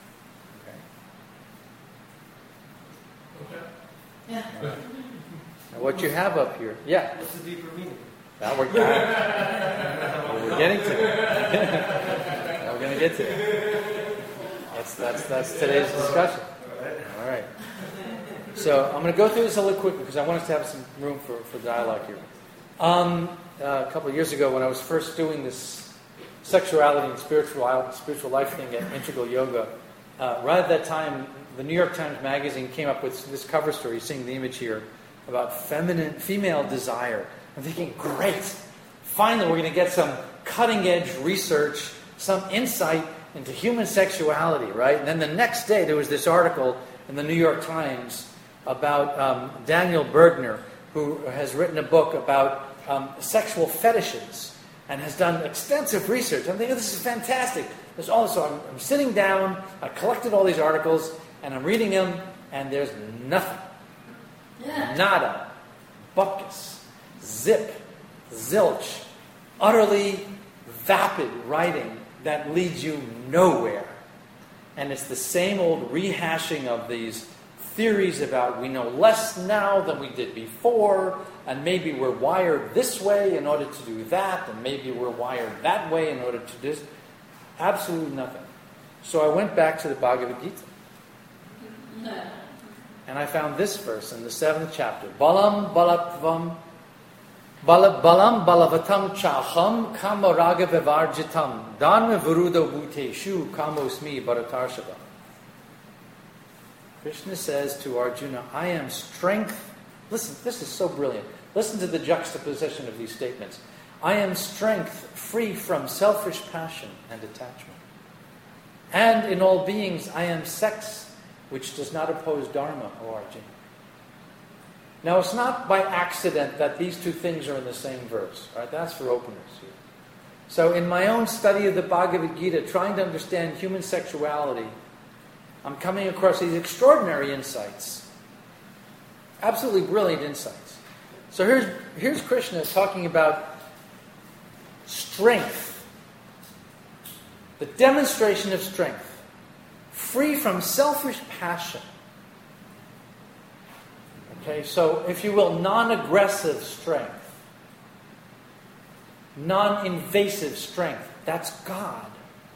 it. Okay. Yeah. Now what you have up here, yeah. What's the deeper meaning? Now we're getting to it. Now we're going to get to it. That's today's discussion. All right. So I'm going to go through this a little quickly because I want us to have some room for dialogue here. A couple of years ago when I was first doing this sexuality and spiritual life thing at Integral Yoga, right at that time, the New York Times Magazine came up with this cover story, seeing the image here, about female desire. I'm thinking, great, finally we're going to get some cutting-edge research, some insight into human sexuality, right? And then the next day there was this article in the New York Times about Daniel Bergner, who has written a book about sexual fetishes. and has done extensive research. I'm thinking, this is fantastic. There's also, I'm sitting down, I collected all these articles, and I'm reading them, and there's nothing. Nada. Buckus. Zip. Zilch. Utterly vapid writing that leads you nowhere. And it's the same old rehashing of these theories about we know less now than we did before, and maybe we're wired this way in order to do that, and maybe we're wired that way in order to do this. Absolutely nothing. So I went back to the Bhagavad Gita. And I found this verse in the 7th chapter. Balam balatvam balam balavatam chaham kamaraga vivarjitam dharma virudo bhuteshu kamosmi bharatarshava. Krishna says to Arjuna, I am strength. Listen, this is so brilliant. Listen to the juxtaposition of these statements. I am strength free from selfish passion and attachment. And in all beings I am sex which does not oppose dharma, O Arjuna. Now it's not by accident that these two things are in the same verse. Right? That's for openers here. So in my own study of the Bhagavad Gita, trying to understand human sexuality, I'm coming across these extraordinary insights. Absolutely brilliant insights. So here's Krishna talking about strength. The demonstration of strength. Free from selfish passion. Okay, so if you will, non-aggressive strength. Non-invasive strength. That's God.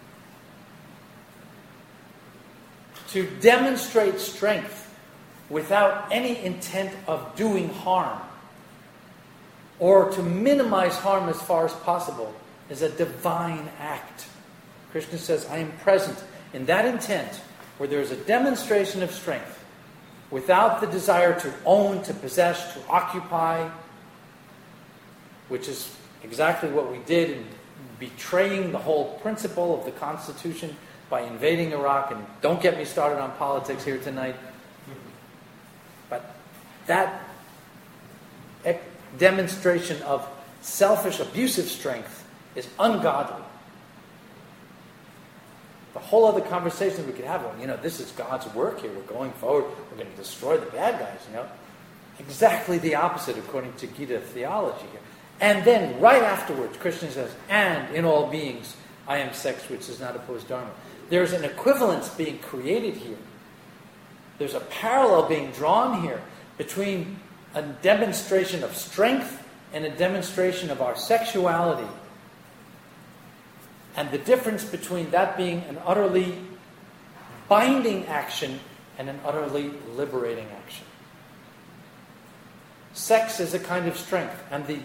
To demonstrate strength without any intent of doing harm or to minimize harm as far as possible is a divine act. Krishna says, I am present in that intent where there is a demonstration of strength without the desire to own, to possess, to occupy, which is exactly what we did in betraying the whole principle of the Constitution by invading Iraq, and don't get me started on politics here tonight. But that demonstration of selfish, abusive strength is ungodly. The whole other conversation we could have, well, this is God's work here. We're going forward. We're going to destroy the bad guys, Exactly the opposite according to Gita theology here. And then right afterwards, Krishna says, and in all beings, I am sex which does not oppose dharma. There's an equivalence being created here. There's a parallel being drawn here between a demonstration of strength and a demonstration of our sexuality. And the difference between that being an utterly binding action and an utterly liberating action. Sex is a kind of strength, and the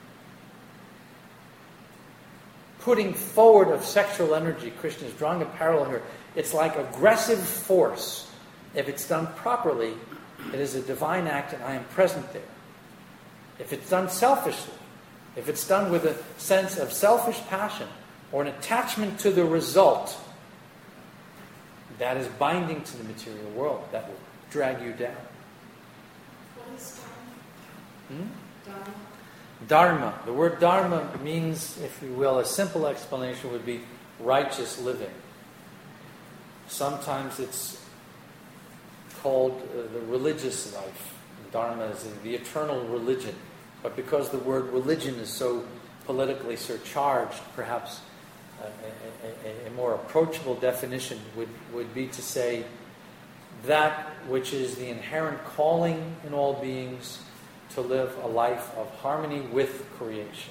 putting forward of sexual energy, Krishna is drawing a parallel here. It's like aggressive force. If it's done properly, it is a divine act and I am present there. If it's done selfishly, if it's done with a sense of selfish passion or an attachment to the result, that is binding to the material world. That will drag you down. What is dharma? Dharma? Dharma. The word dharma means, if you will, a simple explanation would be righteous living. Sometimes it's called the religious life. Dharma is the eternal religion. But because the word religion is so politically surcharged, perhaps a more approachable definition would be to say that which is the inherent calling in all beings to live a life of harmony with creation.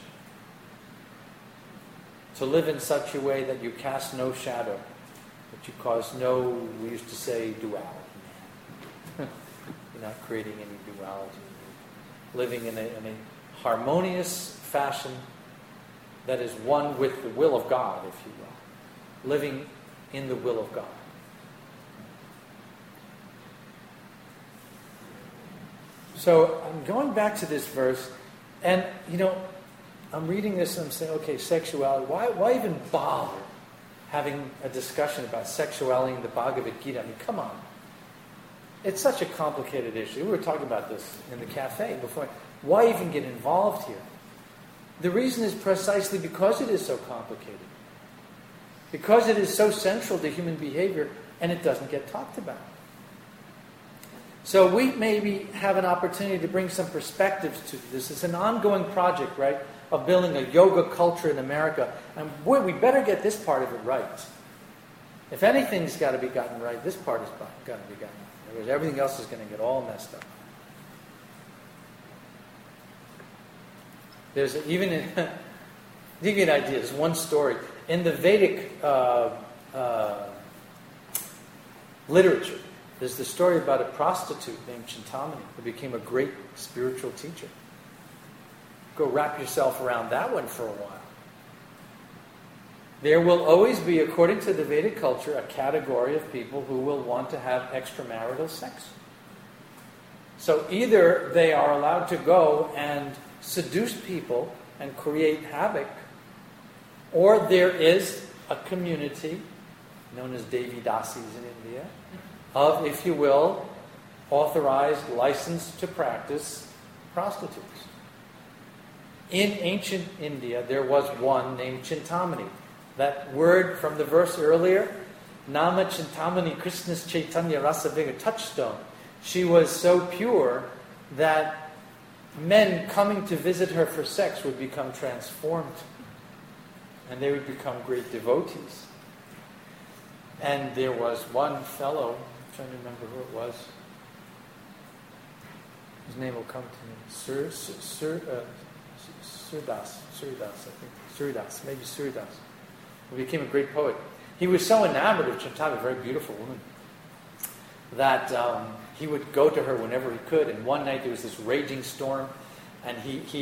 To live in such a way that you cast no shadow, that you cause no, we used to say, duality. You're not creating any duality. Living in a harmonious fashion that is one with the will of God, if you will. Living in the will of God. So I'm going back to this verse, and I'm reading this and I'm saying, okay, sexuality. Why even bother having a discussion about sexuality in the Bhagavad Gita? I mean, come on. It's such a complicated issue. We were talking about this in the cafe before. Why even get involved here? The reason is precisely because it is so complicated. Because it is so central to human behavior and it doesn't get talked about. So we maybe have an opportunity to bring some perspectives to this. It's an ongoing project, right, of building a yoga culture in America. And boy, we better get this part of it right. If anything's got to be gotten right, this part has got to be gotten right. Because everything else is going to get all messed up. There's even, to give you an idea, there's one story. In the Vedic literature, there's the story about a prostitute named Chintamani who became a great spiritual teacher. Go wrap yourself around that one for a while. There will always be, according to the Vedic culture, a category of people who will want to have extramarital sex. So either they are allowed to go and seduce people and create havoc, or there is a community known as Devi Dasis in India of, if you will, authorized, licensed to practice prostitutes. In ancient India, there was one named Chintamani. That word from the verse earlier, Nama Chintamani, Krishna's Chaitanya Rasa being a touchstone. She was so pure that men coming to visit her for sex would become transformed. And they would become great devotees. And there was one fellow, I'm trying to remember who it was. His name will come to me. Suridas, maybe Suridas. He became a great poet. He was so enamored of Chintamani, a very beautiful woman, that he would go to her whenever he could. And one night there was this raging storm, and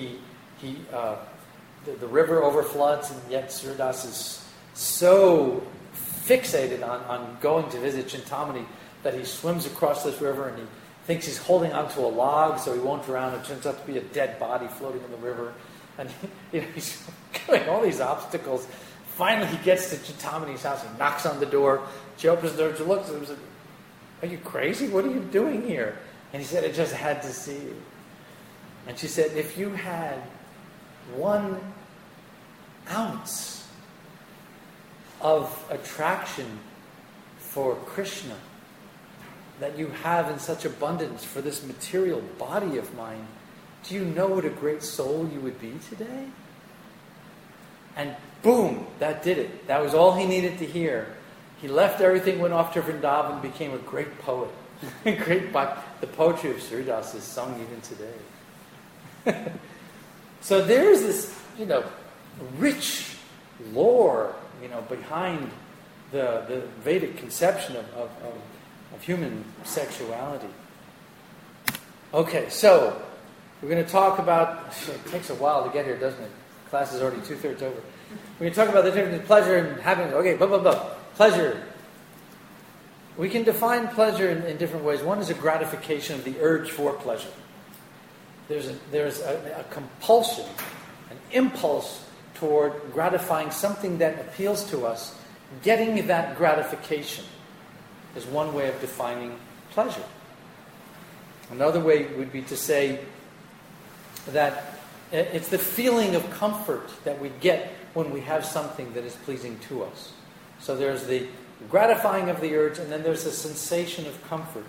the river overfloods, and yet Suridas is so fixated on going to visit Chintamani that he swims across this river, and he thinks he's holding onto a log so he won't drown. It turns out to be a dead body floating in the river. And he's doing all these obstacles. Finally, he gets to Chintamani's house. He knocks on the door. She opens the door. She looks at him and says, "Are you crazy? What are you doing here?" And he said, "I just had to see you." And she said, "If you had 1 ounce of attraction for Krishna that you have in such abundance for this material body of mine, do you know what a great soul you would be today?" And boom, that did it. That was all he needed to hear. He left everything, went off to Vrindavan, became a great poet. The poetry of Suridas is sung even today. So there's this, rich lore, behind the Vedic conception of human sexuality. Okay, so we're going to talk about, it takes a while to get here, doesn't it? Class is already 2/3 over. We're going to talk about the difference in pleasure and having, pleasure. We can define pleasure in different ways. One is a gratification of the urge for pleasure. There's a compulsion, an impulse toward gratifying something that appeals to us. Getting that gratification is one way of defining pleasure. Another way would be to say that it's the feeling of comfort that we get when we have something that is pleasing to us. So there's the gratifying of the urge, and then there's a sensation of comfort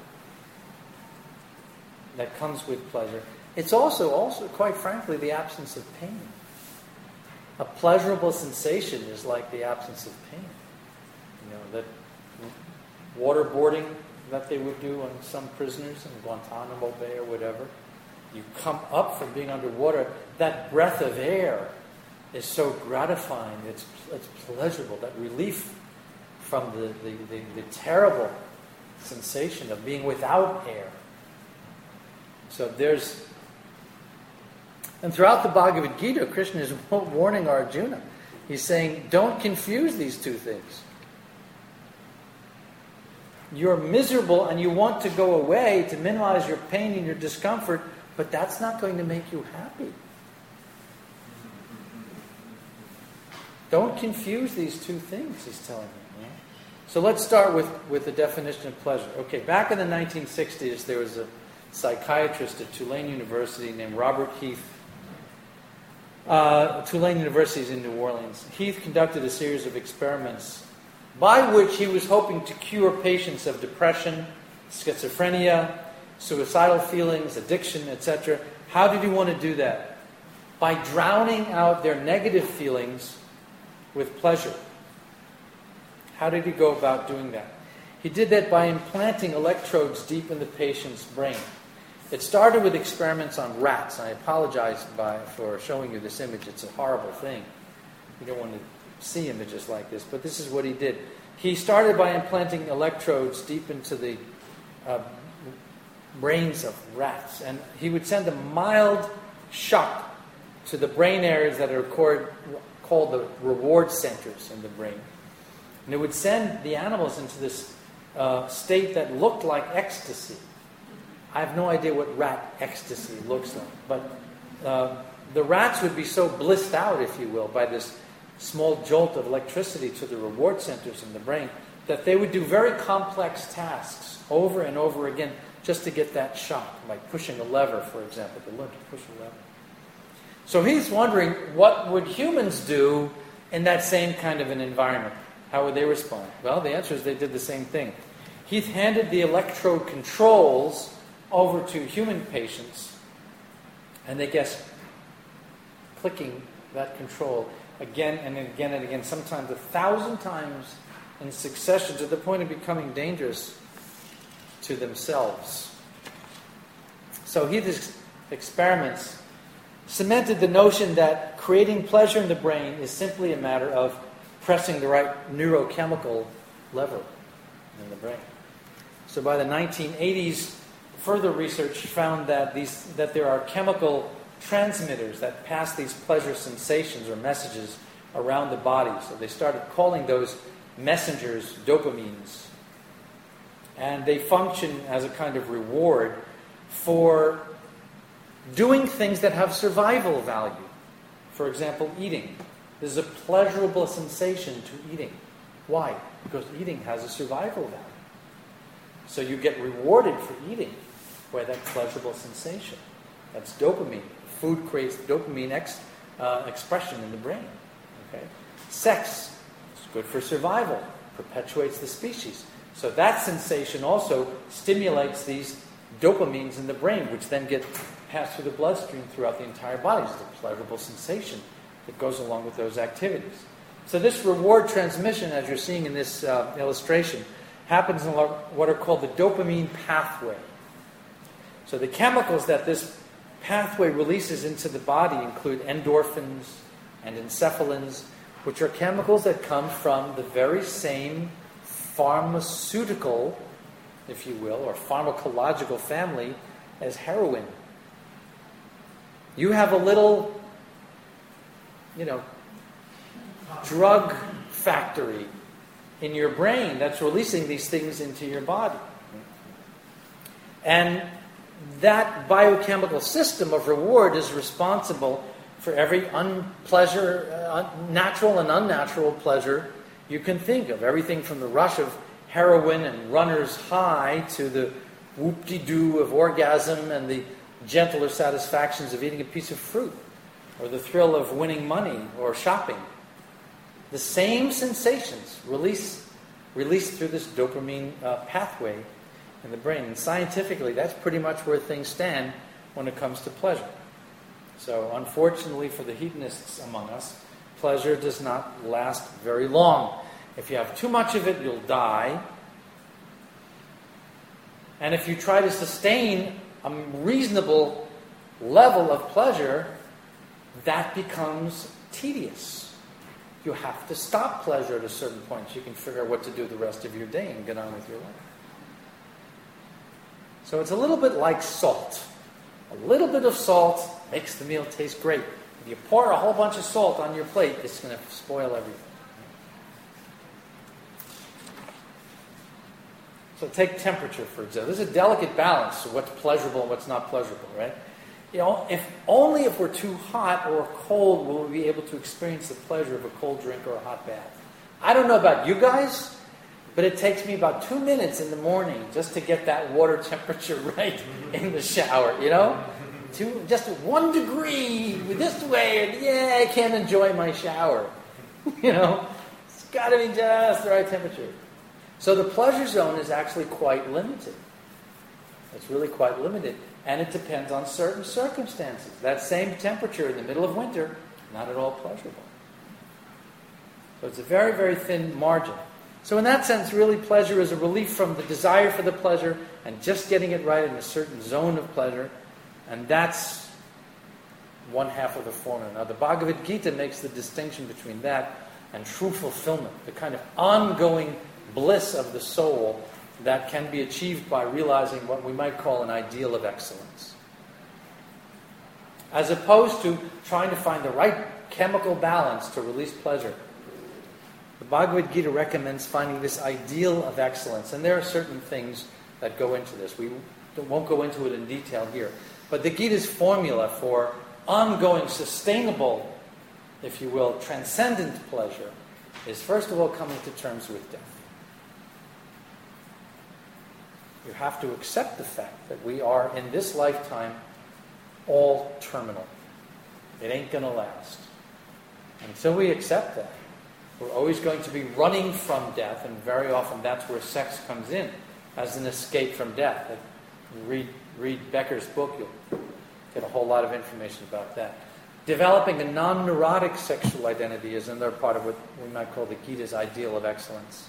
that comes with pleasure. It's also, quite frankly, the absence of pain. A pleasurable sensation is like the absence of pain. That waterboarding that they would do on some prisoners in Guantanamo Bay or whatever. You come up from being underwater, that breath of air is so gratifying, it's pleasurable, that relief from the terrible sensation of being without air. So and throughout the Bhagavad Gita, Krishna is warning Arjuna. He's saying, don't confuse these two things. You're miserable and you want to go away to minimize your pain and your discomfort, but that's not going to make you happy. Don't confuse these two things, he's telling you. So let's start with the definition of pleasure. Okay, back in the 1960s, there was a psychiatrist at Tulane University named Robert Heath. Tulane University is in New Orleans. Heath conducted a series of experiments by which he was hoping to cure patients of depression, schizophrenia, suicidal feelings, addiction, etc. How did he want to do that? By drowning out their negative feelings with pleasure. How did he go about doing that? He did that by implanting electrodes deep in the patient's brain. It started with experiments on rats. I apologize for showing you this image. It's a horrible thing. You don't want to see images like this, but this is what he did. He started by implanting electrodes deep into the brains of rats, and he would send a mild shock to the brain areas that are called the reward centers in the brain. And it would send the animals into this state that looked like ecstasy. I have no idea what rat ecstasy looks like, but the rats would be so blissed out, if you will, by this small jolt of electricity to the reward centers in the brain that they would do very complex tasks over and over again just to get that shock, like pushing a lever, for example. They learn to push a lever. So he's wondering, what would humans do in that same kind of an environment? How would they respond? Well, the answer is they did the same thing. Heath handed the electrode controls over to human patients, and they guess clicking that control again and again and again, sometimes 1,000 times in succession, to the point of becoming dangerous to themselves. So Heath's experiments cemented the notion that creating pleasure in the brain is simply a matter of pressing the right neurochemical lever in the brain. So by the 1980s, further research found that there are chemical transmitters that pass these pleasure sensations or messages around the body. So they started calling those messengers dopamines. And they function as a kind of reward for doing things that have survival value. For example, eating. There's a pleasurable sensation to eating. Why? Because eating has a survival value. So you get rewarded for eating by that pleasurable sensation. That's dopamine. Food creates dopamine expression in the brain. Okay? Sex is good for survival. Perpetuates the species. So that sensation also stimulates these dopamines in the brain, which then get passed through the bloodstream throughout the entire body. It's a pleasurable sensation that goes along with those activities. So this reward transmission, as you're seeing in this illustration, happens in what are called the dopamine pathway. So the chemicals that this pathway releases into the body include endorphins and encephalins, which are chemicals that come from the very same pharmaceutical, if you will, or pharmacological family as heroin. You have a little, drug factory in your brain that's releasing these things into your body. And that biochemical system of reward is responsible for every natural and unnatural pleasure you can think of. Everything from the rush of heroin and runner's high to the whoop-de-doo of orgasm and the gentler satisfactions of eating a piece of fruit or the thrill of winning money or shopping. The same sensations released through this dopamine pathway in the brain. And scientifically, that's pretty much where things stand when it comes to pleasure. So unfortunately for the hedonists among us, pleasure does not last very long. If you have too much of it, you'll die. And if you try to sustain a reasonable level of pleasure, that becomes tedious. You have to stop pleasure at a certain point so you can figure out what to do the rest of your day and get on with your life. So it's a little bit like salt. A little bit of salt makes the meal taste great. If you pour a whole bunch of salt on your plate, it's going to spoil everything. So take temperature, for example. There's a delicate balance of what's pleasurable and what's not pleasurable, right? If we're too hot or cold will we be able to experience the pleasure of a cold drink or a hot bath. I don't know about you guys, but it takes me about 2 minutes in the morning just to get that water temperature right in the shower, just 1 degree this way, and I can't enjoy my shower. It's got to be just the right temperature. So the pleasure zone is actually quite limited. It's really quite limited, and it depends on certain circumstances. That same temperature in the middle of winter, not at all pleasurable. So it's a very, very thin margin. So in that sense, really pleasure is a relief from the desire for the pleasure and just getting it right in a certain zone of pleasure. And that's one half of the formula. Now the Bhagavad Gita makes the distinction between that and true fulfillment, the kind of ongoing bliss of the soul that can be achieved by realizing what we might call an ideal of excellence. As opposed to trying to find the right chemical balance to release pleasure. The Bhagavad Gita recommends finding this ideal of excellence, and there are certain things that go into this. We won't go into it in detail here. But the Gita's formula for ongoing, sustainable, if you will, transcendent pleasure is first of all coming to terms with death. You have to accept the fact that we are, in this lifetime, all terminal. It ain't going to last. Until we accept that, we're always going to be running from death, and very often that's where sex comes in, as an escape from death. You read Becker's book, you'll get a whole lot of information about that. Developing a non-neurotic sexual identity is another part of what we might call the Gita's ideal of excellence.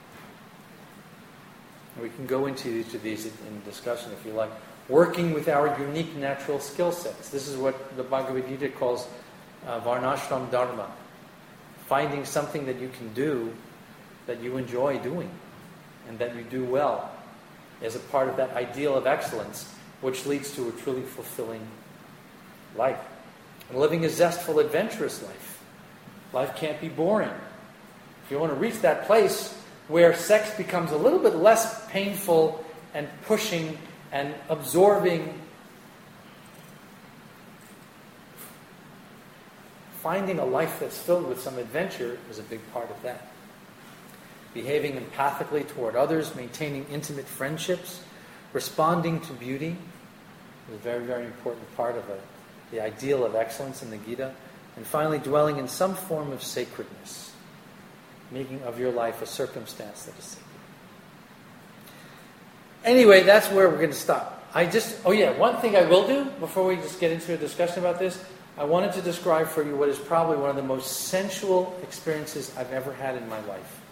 We can go into each of these in discussion if you like. Working with our unique natural skill sets. This is what the Bhagavad Gita calls Varnashram Dharma. Finding something that you can do that you enjoy doing and that you do well as a part of that ideal of excellence, which leads to a truly fulfilling life. And living a zestful, adventurous life. Life can't be boring. If you want to reach that place where sex becomes a little bit less painful and pushing and absorbing, finding a life that's filled with some adventure is a big part of that. Behaving empathically toward others, maintaining intimate friendships, responding to beauty is a very, very important part of the ideal of excellence in the Gita. And finally, dwelling in some form of sacredness, making of your life a circumstance that is sacred. Anyway, that's where we're going to stop. One thing I will do before we just get into a discussion about this, I wanted to describe for you what is probably one of the most sensual experiences I've ever had in my life.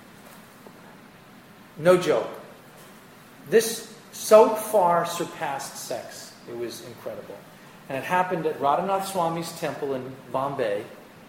No joke. This so far surpassed sex. It was incredible. And it happened at Radhanath Swami's temple in Bombay.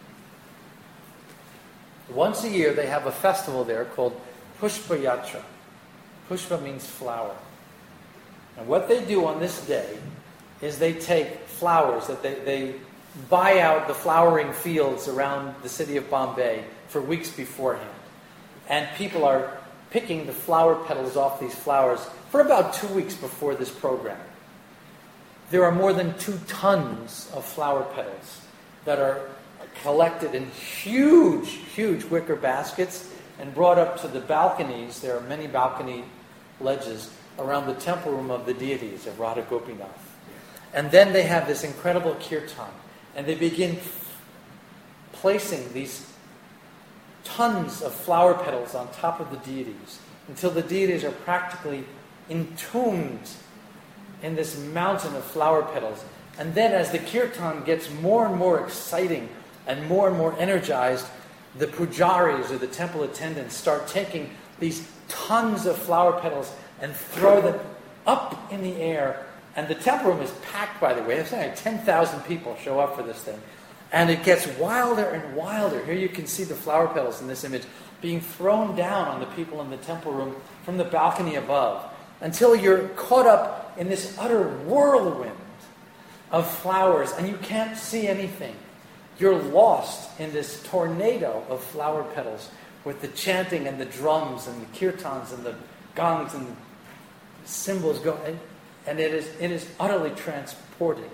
Once a year they have a festival there called Pushpa Yatra. Pushpa means flower. And what they do on this day is they take flowers that they buy out the flowering fields around the city of Bombay for weeks beforehand. And people are picking the flower petals off these flowers for about 2 weeks before this program. There are more than 2 tons of flower petals that are collected in huge, huge wicker baskets and brought up to the balconies. There are many balcony ledges around the temple room of the deities of Radha Gopinath. And then they have this incredible kirtan. And they begin placing these tons of flower petals on top of the deities until the deities are practically entombed in this mountain of flower petals. And then as the kirtan gets more and more exciting and more energized, the pujaris or the temple attendants start taking these tons of flower petals and throw them up in the air. And the temple room is packed, by the way. There's like 10,000 people show up for this thing. And it gets wilder and wilder. Here you can see the flower petals in this image being thrown down on the people in the temple room from the balcony above until you're caught up in this utter whirlwind of flowers and you can't see anything. You're lost in this tornado of flower petals with the chanting and the drums and the kirtans and the gongs and the cymbals going. And it is utterly transporting.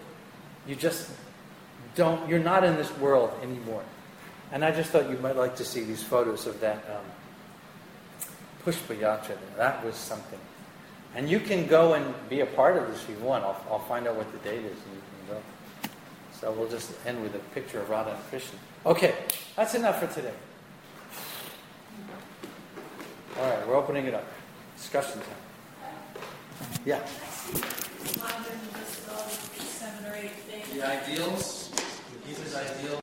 You're not in this world anymore. And I just thought you might like to see these photos of that Pushpa Yatra. That was something. And you can go and be a part of this if you want. I'll find out what the date is. You can go. So we'll just end with a picture of Radha and Krishna. Okay, that's enough for today. All right, we're opening it up. Discussion time. Yeah. Mine didn't list all 7 or 8 things. The ideals, the Gita's ideal.